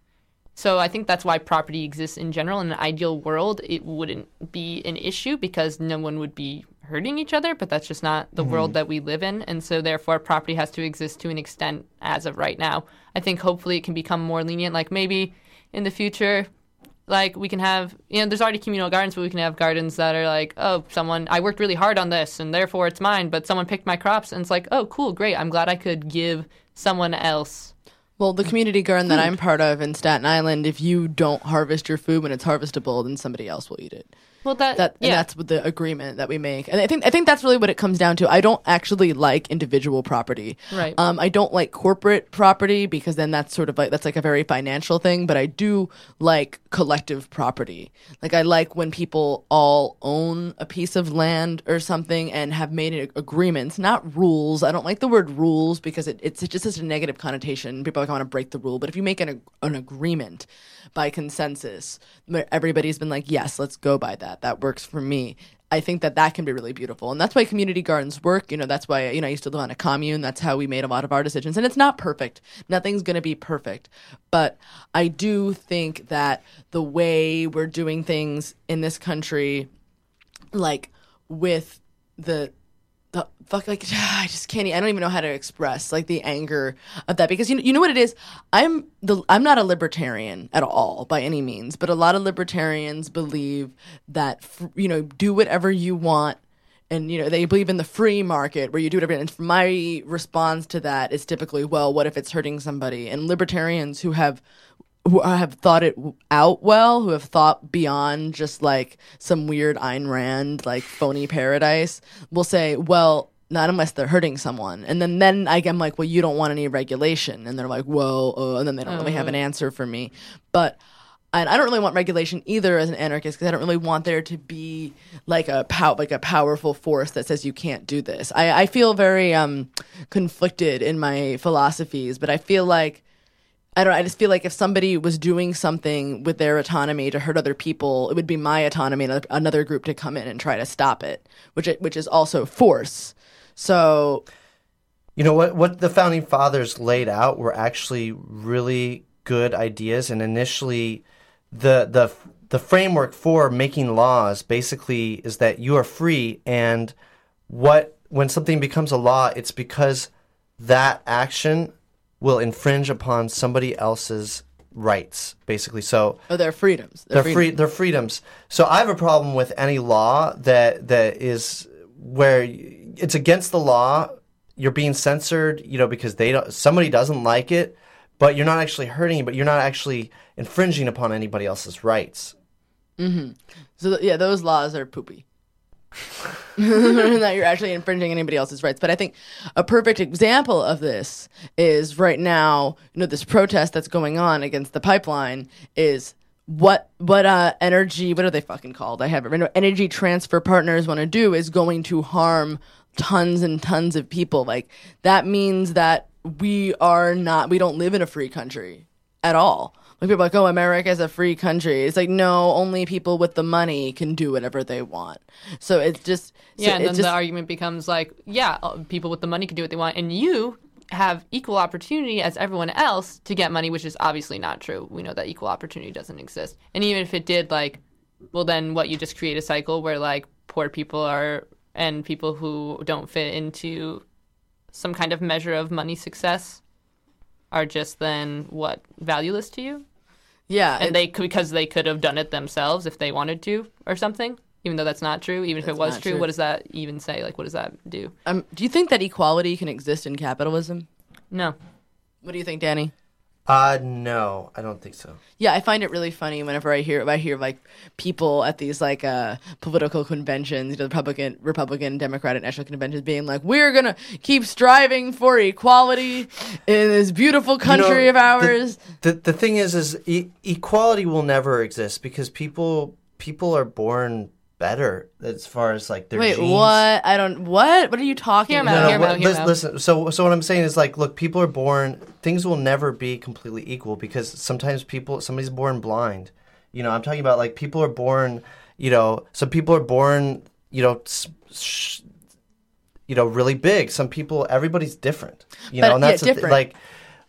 So I think that's why property exists in general. In an ideal world, it wouldn't be an issue because no one would be hurting each other, but that's just not the mm-hmm. world that we live in. And so therefore, property has to exist to an extent as of right now. I think hopefully it can become more lenient. Like maybe in the future, like we can have, you know, there's already communal gardens, but we can have gardens that are like, oh, someone, I worked really hard on this and therefore it's mine, but someone picked my crops. And it's like, oh, cool, great. I'm glad I could give someone else. Well, the community garden that I'm part of in Staten Island, if you don't harvest your food when it's harvestable, then somebody else will eat it. Well, that, that yeah. and that's what the agreement that we make, and I think I think that's really what it comes down to. I don't actually like individual property. Right. Um, I don't like corporate property because then that's sort of like that's like a very financial thing. But I do like collective property. Like I like when people all own a piece of land or something and have made ag- agreements, not rules. I don't like the word rules because it, it's just such a negative connotation. People are like, I want to break the rule, but if you make an an agreement by consensus, where everybody's been like, yes, let's go by that. That works for me. I think that that can be really beautiful. And that's why community gardens work. You know, that's why, you know, I used to live on a commune. That's how we made a lot of our decisions. And it's not perfect. Nothing's going to be perfect. But I do think that the way we're doing things in this country, like with the the fuck, like I just can't. I don't even know how to express like the anger of that because you know, you know what it is. I'm the I'm not a libertarian at all by any means, but a lot of libertarians believe that you know do whatever you want, and you know they believe in the free market where you do whatever. And my response to that is typically, well, what if it's hurting somebody? And libertarians who have who have thought it out well, who have thought beyond just like some weird Ayn Rand, like phony paradise, will say, well, not unless they're hurting someone. And then, then I, I'm like, well, you don't want any regulation. And they're like, well, uh, and then they don't really have an answer for me. But and I don't really want regulation either as an anarchist because I don't really want there to be like a pow- like a powerful force that says you can't do this. I, I feel very um, conflicted in my philosophies, but I feel like I don't. I just feel like if somebody was doing something with their autonomy to hurt other people, it would be my autonomy and another group to come in and try to stop it, which it, which is also force. So, you know what? What the founding fathers laid out were actually really good ideas, and initially, the the the framework for making laws basically is that you are free, and what when something becomes a law, it's because that action will infringe upon somebody else's rights, basically. So oh, their freedoms. Their, their free their freedoms. So I have a problem with any law that that is where it's against the law. You're being censored, you know, because they don't, somebody doesn't like it, but you're not actually hurting, but you're not actually infringing upon anybody else's rights. Mm-hmm. So th- yeah, those laws are poopy. That you're actually infringing anybody else's rights. But I think a perfect example of this is right now, you know, this protest that's going on against the pipeline is what what uh energy what are they fucking called? I have it right now. Energy Transfer Partners want to do is going to harm tons and tons of people. Like that means that we are not we don't live in a free country at all. Like people are like, oh, America's a free country. It's like, no, only people with the money can do whatever they want. So it's just... So yeah, and then just, the argument becomes like, yeah, people with the money can do what they want, and you have equal opportunity as everyone else to get money, which is obviously not true. We know that equal opportunity doesn't exist. And even if it did, like, well, then what, you just create a cycle where, like, poor people are, and people who don't fit into some kind of measure of money success are just then, what, valueless to you? Yeah, and they because they could have done it themselves if they wanted to or something, even though that's not true. Even if it was true, true, what does that even say? Like, what does that do? Um, do you think that equality can exist in capitalism? No. What do you think, Danny? Uh, no, I don't think so. Yeah, I find it really funny whenever I hear I hear like people at these like uh, political conventions, you know, Republican, Republican, Democratic national conventions, being like, "We're gonna keep striving for equality in this beautiful country you know, of ours." The, the the thing is, is e- equality will never exist because people people are born better as far as like their Wait, genes. what? I don't. What? What are you talking Hear about? No, No, hear no, me out, hear me listen, out. listen. So, so what I'm saying is like, look, people are born. Things will never be completely equal because sometimes people, somebody's born blind. You know, I'm talking about like people are born. You know, some people are born. You know, sh- you know, really big. Some people, everybody's different. You But, know, and that's yeah, the th- different. like.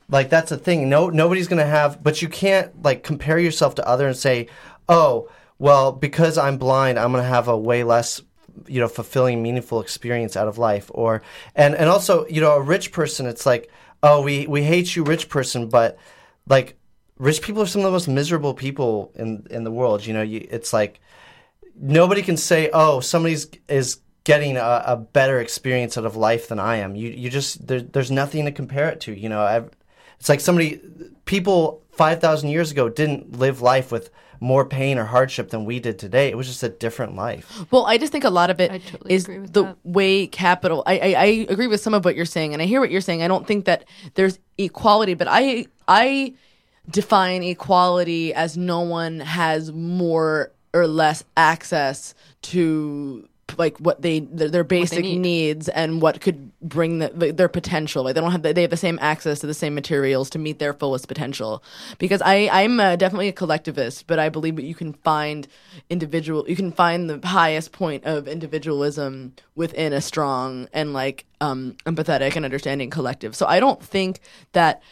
Like, that's the thing. No, nobody's going to have, but you can't, like, compare yourself to others and say, oh, well, because I'm blind, I'm going to have a way less, you know, fulfilling, meaningful experience out of life. Or, and, and also, you know, a rich person, it's like, oh, we, we hate you, rich person, but, like, rich people are some of the most miserable people in, in the world. You know, you, it's like, nobody can say, oh, somebody's is getting a, a better experience out of life than I am. You, you just, there, there's nothing to compare it to, you know. I've, It's like somebody, people five thousand years ago didn't live life with more pain or hardship than we did today. It was just a different life. Well, I just think a lot of it I totally is agree with the that. way capital. I, I I agree with some of what you're saying, and I hear what you're saying. I don't think that there's equality, but I I define equality as no one has more or less access to like what they their, their basic need. needs and what could bring the, the, their potential. Like they don't have the, they have the same access to the same materials to meet their fullest potential. Because I I'm uh, definitely a collectivist, but I believe that you can find individual you can find the highest point of individualism within a strong and like um empathetic and understanding collective. So I don't think that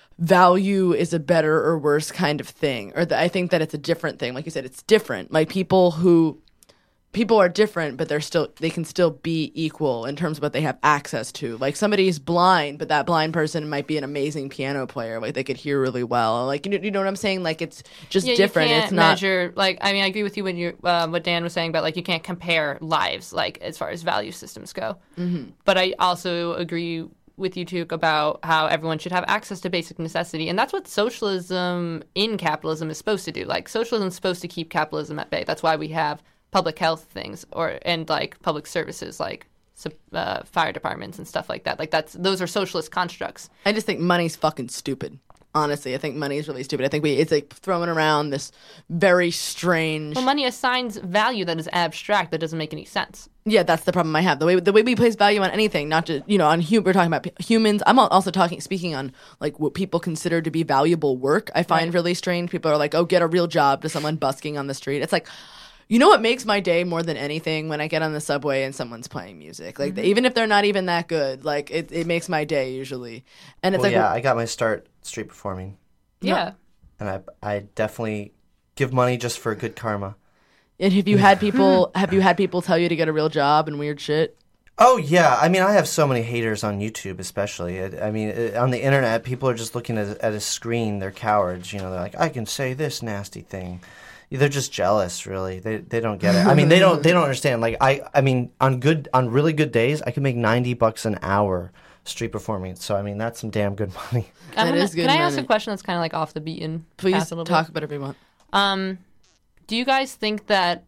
value is a better or worse kind of thing, or that I think that it's a different thing. Like you said, it's different. Like people who people are different, but they're still they can still be equal in terms of what they have access to. Like somebody's blind, but that blind person might be an amazing piano player. Like they could hear really well. Like you know, you know what I'm saying? Like it's just Yeah, different. You can't It's not. measure like I mean I agree with you when you uh, what Dan was saying about like you can't compare lives like as far as value systems go. Mm-hmm. But I also agree with you too about how everyone should have access to basic necessity, and that's what socialism in capitalism is supposed to do. Like socialism is supposed to keep capitalism at bay. That's why we have public health things or and like public services like uh, fire departments and stuff like that. Like that's those are socialist constructs. I just think money's fucking stupid. Honestly, I think money is really stupid. I think we it's like throwing around this very strange. Well, money assigns value that is abstract that doesn't make any sense. Yeah, that's the problem I have. The way the way we place value on anything, not just you know on hum- we're talking about p- humans. I'm al- also talking speaking on like what people consider to be valuable work. I find Right. really strange. People are like, "Oh, get a real job," to someone busking on the street. It's like, you know what makes my day more than anything when I get on the subway and someone's playing music. Like Mm-hmm. even if they're not even that good, like it it makes my day usually. And it's Well, like yeah, I got my start street performing, Yeah. and I I definitely give money just for good karma. and have you had people have you had people tell you to get a real job and weird shit? Oh, yeah. I mean, I have so many haters on YouTube, especially. I, I mean, it, on the internet, people are just looking at, at a screen. They're cowards. You know, they're like, I can say this nasty thing. They're just jealous, really. They they don't get it. I mean, they don't they don't understand. Like, I I mean, on good on really good days, I can make ninety bucks an hour street performing. So, I mean, that's some damn good money. I'm That gonna- is good Can I ask money. a question that's kind of like off the beaten Please path a little talk bit? about whatever you want. Um, do you guys think that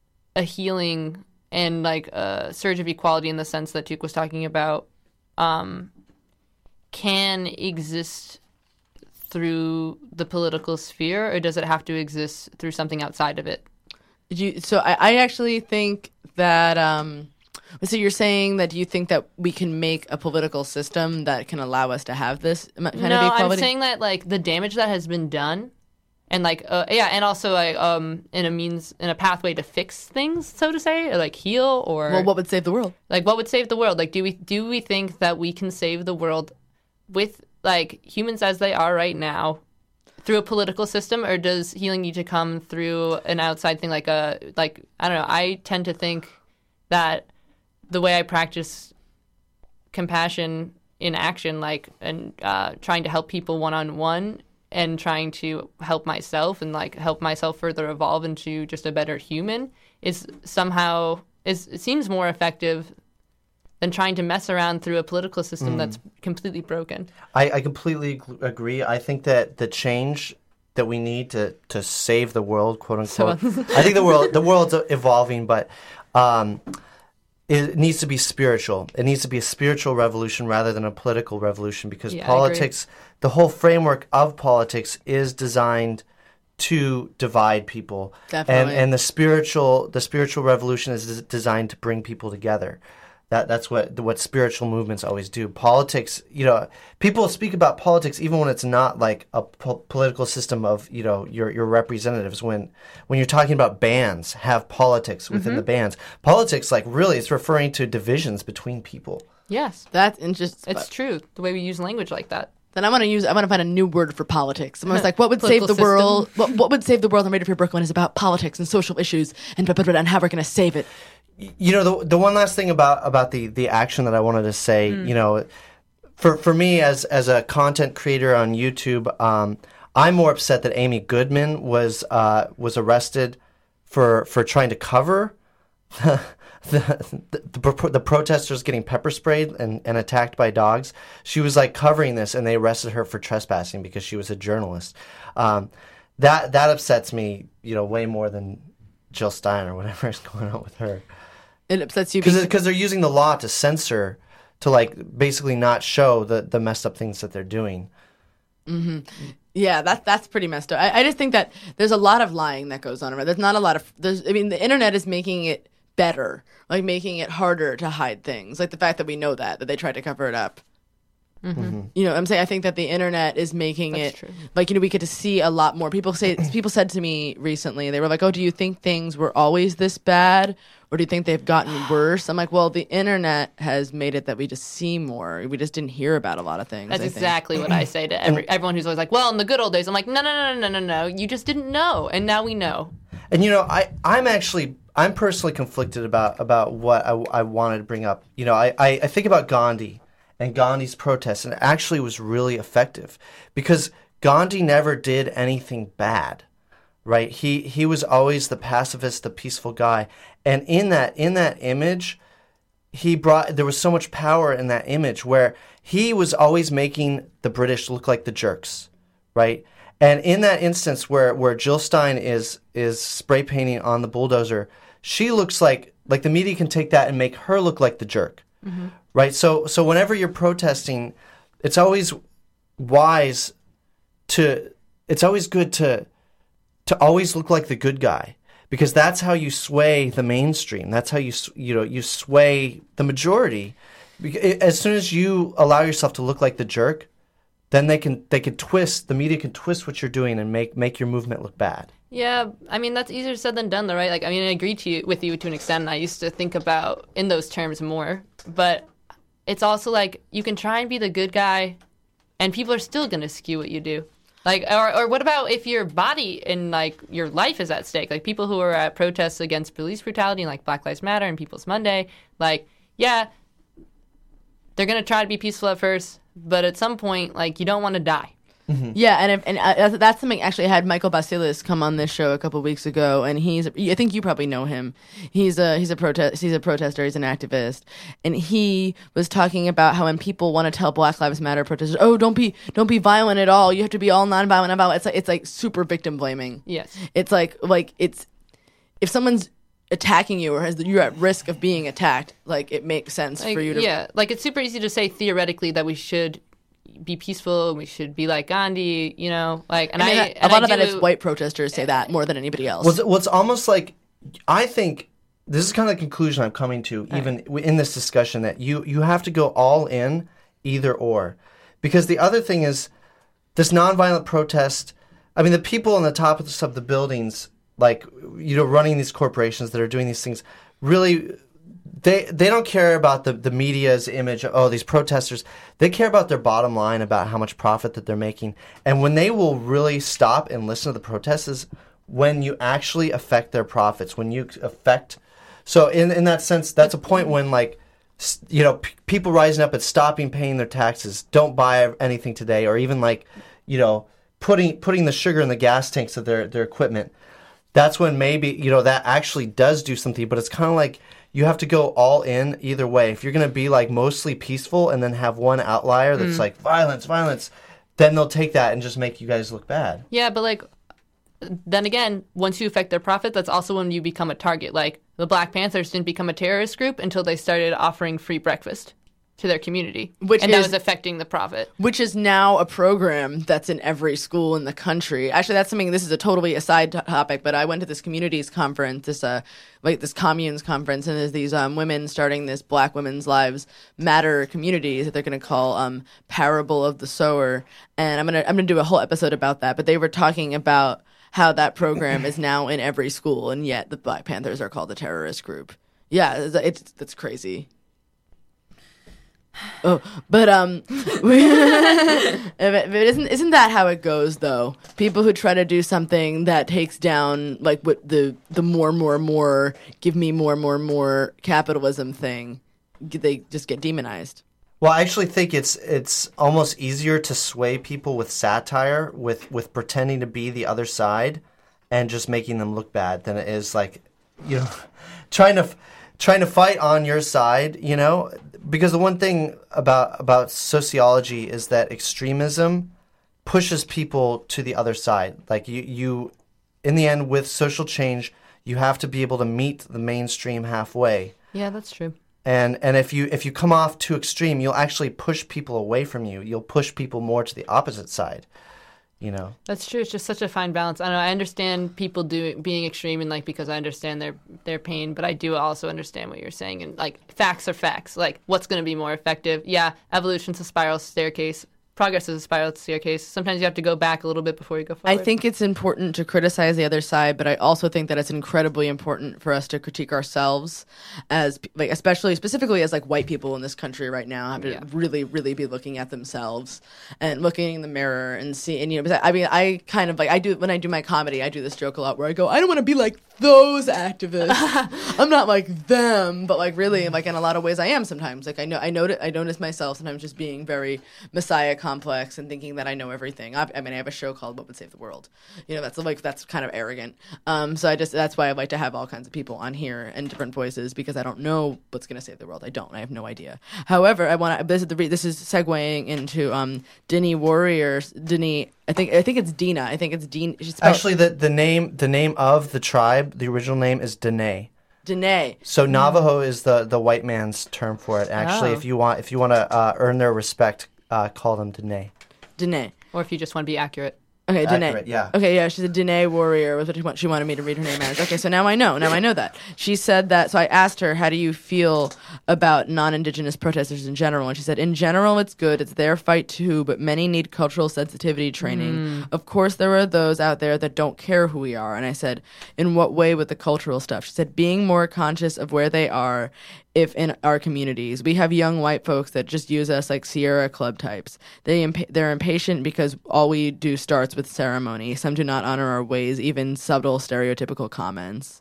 a healing and like a surge of equality in the sense that Duke was talking about um, can exist through the political sphere, or does it have to exist through something outside of it? Did you, so I, I actually think that. Um, so you're saying that you think that we can make a political system that can allow us to have this m- kind no, of equality? I'm saying that like the damage that has been done, and like uh, yeah, and also like um in a means in a pathway to fix things, so to say, or like heal, or well, what would save the world? like what would save the world? Like do we do we think that we can save the world with like humans as they are right now through a political system, or does healing need to come through an outside thing like a like I don't know. I tend to think that the way I practice compassion in action, like and uh, trying to help people one on one, and trying to help myself and like help myself further evolve into just a better human, is somehow is it seems more effective than trying to mess around through a political system that's completely broken. I, I completely ag- agree. I think that the change that we need to, to save the world, quote unquote. I think the world the world's evolving, but um, it needs to be spiritual. It needs to be a spiritual revolution rather than a political revolution, because Yeah, I politics, the whole framework of politics is designed to divide people. Definitely. And and the spiritual the spiritual revolution is des- designed to bring people together. That that's what what spiritual movements always do. Politics, you know, people speak about politics even when it's not like a po- political system of, you know, your your representatives. When when you're talking about bands, have politics within the bands. Politics, like really, it's referring to divisions between people. Yes, That's interesting. it's true. The way we use language like that. Then I want to use. I want to find a new word for politics. I'm like, what would save Political the world? What, what would save the world on Radio Free Brooklyn is about politics and social issues and blah, blah, blah, and how we're going to save it. You know, the the one last thing about about the the action that I wanted to say, you know, for for me as as a content creator on YouTube, um, I'm more upset that Amy Goodman was uh, was arrested for for trying to cover the the, the, the, the protesters getting pepper sprayed and, and attacked by dogs. She was like covering this, and they arrested her for trespassing because she was a journalist. Um, that that upsets me, you know, way more than Jill Stein or whatever is going on with her. It upsets you Because because they're using the law to censor, to like basically not show the, the messed up things that they're doing. yeah, that's that's pretty messed up. I, I just think that there's a lot of lying that goes on around. There's not a lot of. There's. I mean, the internet is making it better, like making it harder to hide things, like the fact that we know that that they tried to cover it up. Mm-hmm. You know, I'm saying I think that the internet is making That's it true. like, you know, we get to see a lot more. People say people said to me recently, they were like, "Oh, do you think things were always this bad, or do you think they've gotten worse?" I'm like, "Well, the internet has made it that we just see more. We just didn't hear about a lot of things." That's I think. exactly what I say to every, everyone who's always like, well, in the good old days. I'm like, no, no, no, no, no, no. You just didn't know. And now we know. And you know, I I'm actually I'm personally conflicted about about what I, I wanted to bring up. You know, I, I, I think about Gandhi and Gandhi's protests, and it actually was really effective because Gandhi never did anything bad, right? He he was always the pacifist, the peaceful guy, and in that in that image, he brought there was so much power in that image where he was always making the British look like the jerks, right? And in that instance where, where Jill Stein is is spray painting on the bulldozer, she looks like like the media can take that and make her look like the jerk, mm-hmm. right? So so whenever you're protesting, it's always wise to it's always good to to always look like the good guy, because that's how you sway the mainstream. That's how you you know you sway the majority. As soon as you allow yourself to look like the jerk, then they can they can twist the media can twist what you're doing and make make your movement look bad. Yeah, I mean, that's easier said than done, though, right? Like, I mean, I agree to you, with you to an extent, and I used to think about in those terms more. But it's also like you can try and be the good guy, and people are still going to skew what you do. Like, or, or what about if your body and, like, your life is at stake? Like, people who are at protests against police brutality, like Black Lives Matter and People's Monday, like, yeah, they're going to try to be peaceful at first, but at some point, like, you don't want to die. Mm-hmm. Yeah, and if, and uh, that's something. Actually, I had Michael Basilis come on this show a couple weeks ago, and he's. I think you probably know him. He's a he's a protest he's a protester. He's an activist, and he was talking about how when people want to tell Black Lives Matter protesters, "Oh, don't be don't be violent at all. You have to be all nonviolent about it." It's like it's like super victim blaming. Yes, it's like like it's if someone's attacking you or has you're at risk of being attacked, like it makes sense like, for you to. Yeah, like it's super easy to say theoretically that we should be peaceful, we should be like Gandhi, you know, like, and I, mean, I a and lot I of that do, is white protesters say that more than anybody else. Well, it's, well, it's almost like I think this is kind of the conclusion I'm coming to, even right. in this discussion, that you you have to go all in, either or, because the other thing is this nonviolent protest. I mean, the people on the top of the, of the buildings, like, you know, running these corporations that are doing these things, really. They they don't care about the, the media's image of, oh, these protesters. They care about their bottom line, about how much profit that they're making. And when they will really stop and listen to the protests is when you actually affect their profits, when you affect... So in, in that sense, that's a point when, like, you know, p- people rising up and stopping paying their taxes, don't buy anything today, or even, like, you know, putting putting the sugar in the gas tanks of their, their equipment. That's when maybe, you know, that actually does do something. But it's kind of like... You have to go all in either way. If you're going to be like mostly peaceful and then have one outlier that's mm. like violence, violence, then they'll take that and just make you guys look bad. Yeah, but like, then again, once you affect their profit, that's also when you become a target. Like, the Black Panthers didn't become a terrorist group until they started offering free breakfast to their community, which and is, that was affecting the profit. Which is now a program that's in every school in the country. Actually, that's something. This is a totally aside t- topic, but I went to this communities conference, this uh, like this communes conference, and there's these um, women starting this Black Women's Lives Matter community that they're going to call um, Parable of the Sower, and I'm gonna I'm gonna do a whole episode about that. But they were talking about how that program is now in every school, and yet the Black Panthers are called a terrorist group. Yeah, it's, it's that's crazy. Oh, but um, but but isn't isn't that how it goes though? People who try to do something that takes down like what the the more more more give me more more more capitalism thing, they just get demonized. Well, I actually think it's it's almost easier to sway people with satire, with, with pretending to be the other side, and just making them look bad than it is like, you know, trying to trying to fight on your side. You know, because the one thing about about sociology is that extremism pushes people to the other side. Like you, you, in the end, with social change, you have to be able to meet the mainstream halfway. Yeah, that's true. And and if you if you come off too extreme, you'll actually push people away from you. You'll push people more to the opposite side, you know. That's true. It's just such a fine balance. I don't know. I understand people do being extreme and like because I understand their their pain, but I do also understand what you're saying. And like facts are facts. Like what's going to be more effective? Yeah, evolution's a spiral staircase. Progress is a spiral staircase. Sometimes you have to go back a little bit before you go forward. I think it's important to criticize the other side, but I also think that it's incredibly important for us to critique ourselves, as like especially specifically as like white people in this country right now have to Yeah. really, really be looking at themselves and looking in the mirror and see. And you know, because I mean, I kind of like I do when I do my comedy, I do this joke a lot where I go, I don't want to be like those activists. I'm not like them, but like really, like in a lot of ways, I am sometimes. Like I know, I notice, I notice myself sometimes just being very Messiah complex and thinking that I know everything. I, I mean, I have a show called What Would Save the World. You know, that's like that's kind of arrogant. Um, so I just that's why I like to have all kinds of people on here and different voices because I don't know what's going to save the world. I don't. I have no idea. However, I want to. This is the re- this is segueing into um, Dini Warriors. Dini. I think I think it's Dina. I think it's Dean. she's spelled- Actually, the, the name the name of the tribe, the original name is Dene. Dene. So Navajo is the, the white man's term for it. Actually, Oh. if you want if you want to uh, earn their respect, uh, call them Dene. Dene. Or if you just want to be accurate. Okay, Dene. Accurate, yeah. Okay, yeah, she's a Dene warrior was what she, want, she wanted me to read her name as. Okay, so now I know. Now I know that. She said that, so I asked her, how do you feel about non-Indigenous protesters in general? And she said, in general, it's good. It's their fight too, but many need cultural sensitivity training. Of course, there are those out there that don't care who we are. And I said, in what way with the cultural stuff? She said, being more conscious of where they are if in our communities. We have young white folks that just use us like Sierra Club types. They imp- they're impatient because all we do starts with ceremony. Some do not honor our ways, even subtle stereotypical comments.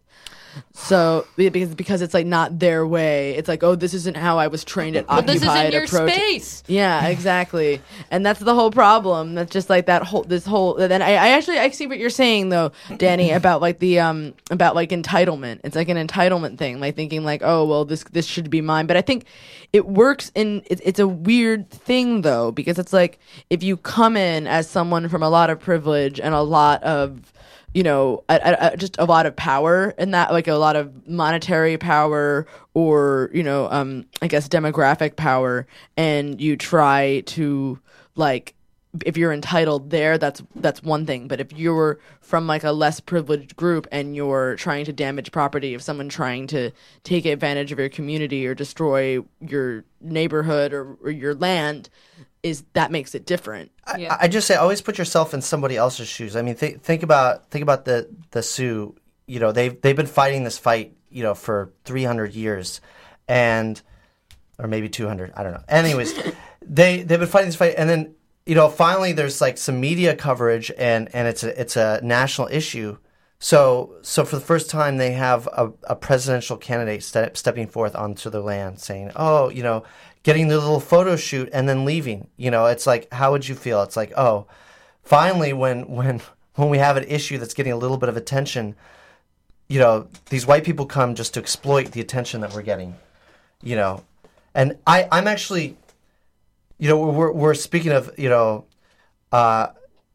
So because because it's like not their way. It's like, oh, this isn't how I was trained at But this Occupied isn't your approach. space. Yeah, exactly. And that's the whole problem. That's just like that whole this whole then I, I actually I see what you're saying though, Danny, about like the um about like entitlement. It's like an entitlement thing, like thinking like, oh well this this should be mine. But I think it works in it, it's a weird thing though, because it's like if you come in as someone from a lot of privilege and a lot of you know, a, a, a, just a lot of power in that, like a lot of monetary power or, you know, um, I guess demographic power, and you try to, like, if you're entitled there, that's that's one thing. But if you're from, like, a less privileged group and you're trying to damage property of someone trying to take advantage of your community or destroy your neighborhood or, or your land, is that makes it different. Yeah. I, I just say always put yourself in somebody else's shoes. I mean, th- think about think about the the Sioux. You know, they've they've been fighting this fight, you know, for three hundred years, and or maybe two hundred. I don't know. Anyways, they they've been fighting this fight, and then you know, finally there's like some media coverage, and and it's a it's a national issue. So so for the first time, they have a, a presidential candidate ste- stepping forth onto their land, saying, "Oh, you know." Getting the little photo shoot and then leaving. You know, it's like, how would you feel? It's like, oh, finally, when when when we have an issue that's getting a little bit of attention, you know, these white people come just to exploit the attention that we're getting. You know, and I I'm actually, you know, we're we're speaking of you know, uh,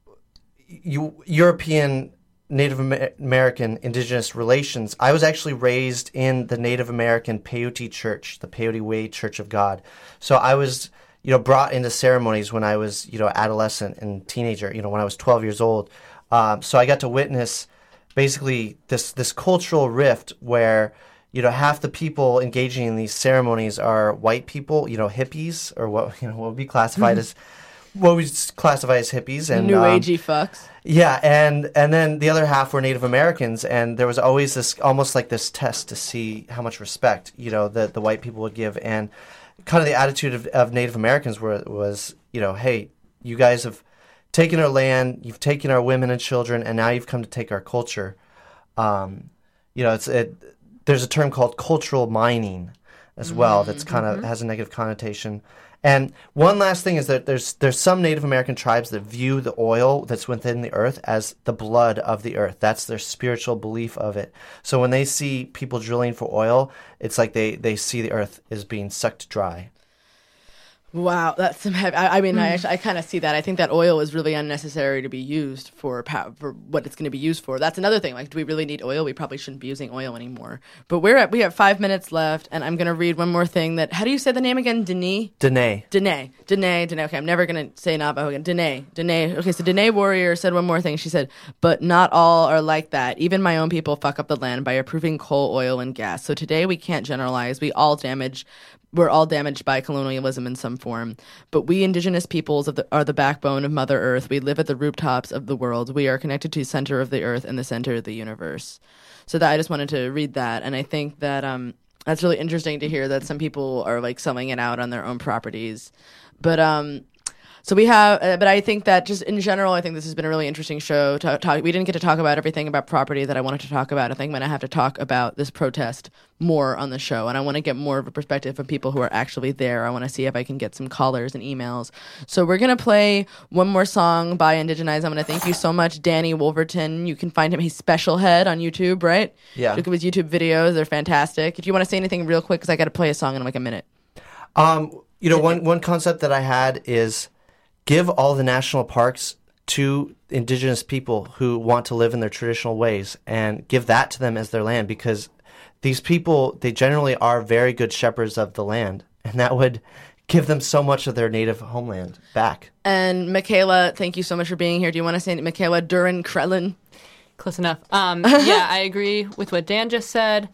you European. Native American Indigenous relations. I was actually raised in the Native American Peyote Church, the Peyote Way Church of God. So I was, you know, brought into ceremonies when I was, you know, adolescent and teenager. You know, when I was twelve years old. Um, so I got to witness basically this this cultural rift where, you know, half the people engaging in these ceremonies are white people, you know, hippies, or what you know what would be classified as what we classify as hippies and New um, agey fucks. Yeah, and and then the other half were Native Americans, and there was always this almost like this test to see how much respect you know the the white people would give. And kind of the attitude of, of Native Americans were, was, you know, hey, you guys have taken our land, you've taken our women and children, and now you've come to take our culture. Um, you know, it's it. There's a term called cultural mining as well mm-hmm. that's kind of mm-hmm. has a negative connotation. And one last thing is that there's there's some Native American tribes that view the oil that's within the earth as the blood of the earth. That's their spiritual belief of it. So when they see people drilling for oil, it's like they, they see the earth is being sucked dry. Wow, that's some heavy. I, I mean, I actually, I kind of see that. I think that oil is really unnecessary to be used for pow- for what it's going to be used for. That's another thing. Like, do we really need oil? We probably shouldn't be using oil anymore. But we're at, we have five minutes left, and I'm going to read one more thing. That how do you say the name again? Denis. Danae. Danae. Danae. Danae. Okay, I'm never going to say Navajo again. Danae. Danae. Okay, so Danae Warrior said one more thing. She said, "But not all are like that. Even my own people fuck up the land by approving coal, oil, and gas. So today we can't generalize. We all damage." We're all damaged by colonialism in some form. But we indigenous peoples of the, are the backbone of Mother Earth. We live at the rooftops of the world. We are connected to the center of the earth and the center of the universe. So that I just wanted to read that. And I think that um, that's really interesting to hear that some people are like selling it out on their own properties. But um, so we have, uh, but I think that just in general, I think this has been a really interesting show. To talk, we didn't get to talk about everything about property that I wanted to talk about. I think I'm going to have to talk about this protest more on the show, and I want to get more of a perspective from people who are actually there. I want to see if I can get some callers and emails. So we're going to play one more song by Indigenize. I'm going to thank you so much, Danny Wolverton. You can find him, he's Special Head on YouTube, right? Yeah. Look at his YouTube videos. They're fantastic. If you want to say anything real quick, because I got to play a song in like a minute. Um, you know, one, one concept that I had is give all the national parks to indigenous people who want to live in their traditional ways and give that to them as their land, because these people, they generally are very good shepherds of the land, and that would give them so much of their native homeland back. And Michaela, thank you so much for being here. Do you want to say Michaela Duran Krellin? Close enough. Um, yeah, I agree with what Dan just said.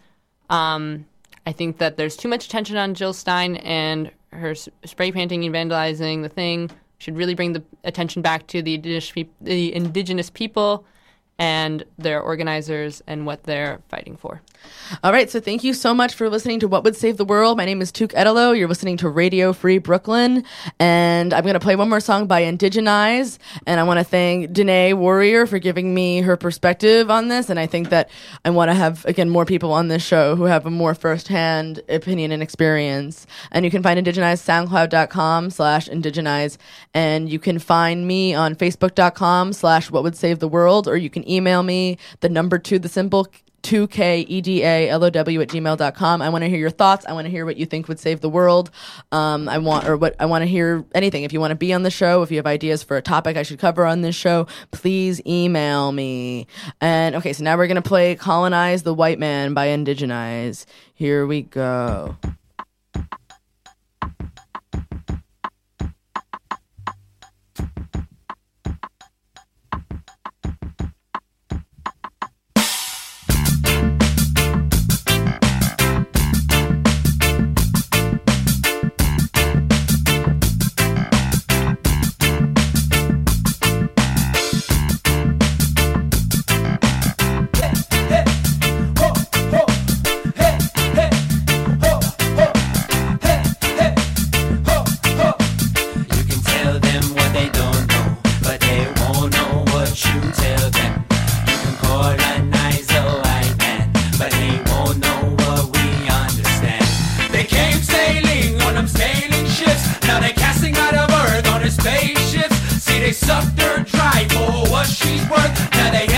Um, I think that there's too much attention on Jill Stein and her s- spray painting and vandalizing the thing. Should really bring the attention back to the indigenous, pe- the indigenous people and their organizers and what they're fighting for. All right, so thank you so much for listening to What Would Save the World. My name is Tuke Edelo. You're listening to Radio Free Brooklyn, and I'm going to play one more song by Indigenize, and I want to thank Danae Warrior for giving me her perspective on this, and I think that I want to have, again, more people on this show who have a more firsthand opinion and experience, and you can find Indigenize, soundcloud.com slash Indigenize, and you can find me on facebook.com slash What Would Save the World, or you can email me, the number two, the symbol two K E D A L O W at gmail dot com. I want to hear your thoughts. I want to hear what you think would save the world. Um, I want, or what, I want to hear anything. If you want to be on the show, if you have ideas for a topic I should cover on this show, please email me. And okay, so now we're going to play Colonize the White Man by Indigenize. Here we go. Sucked her dry for what she's worth. Now they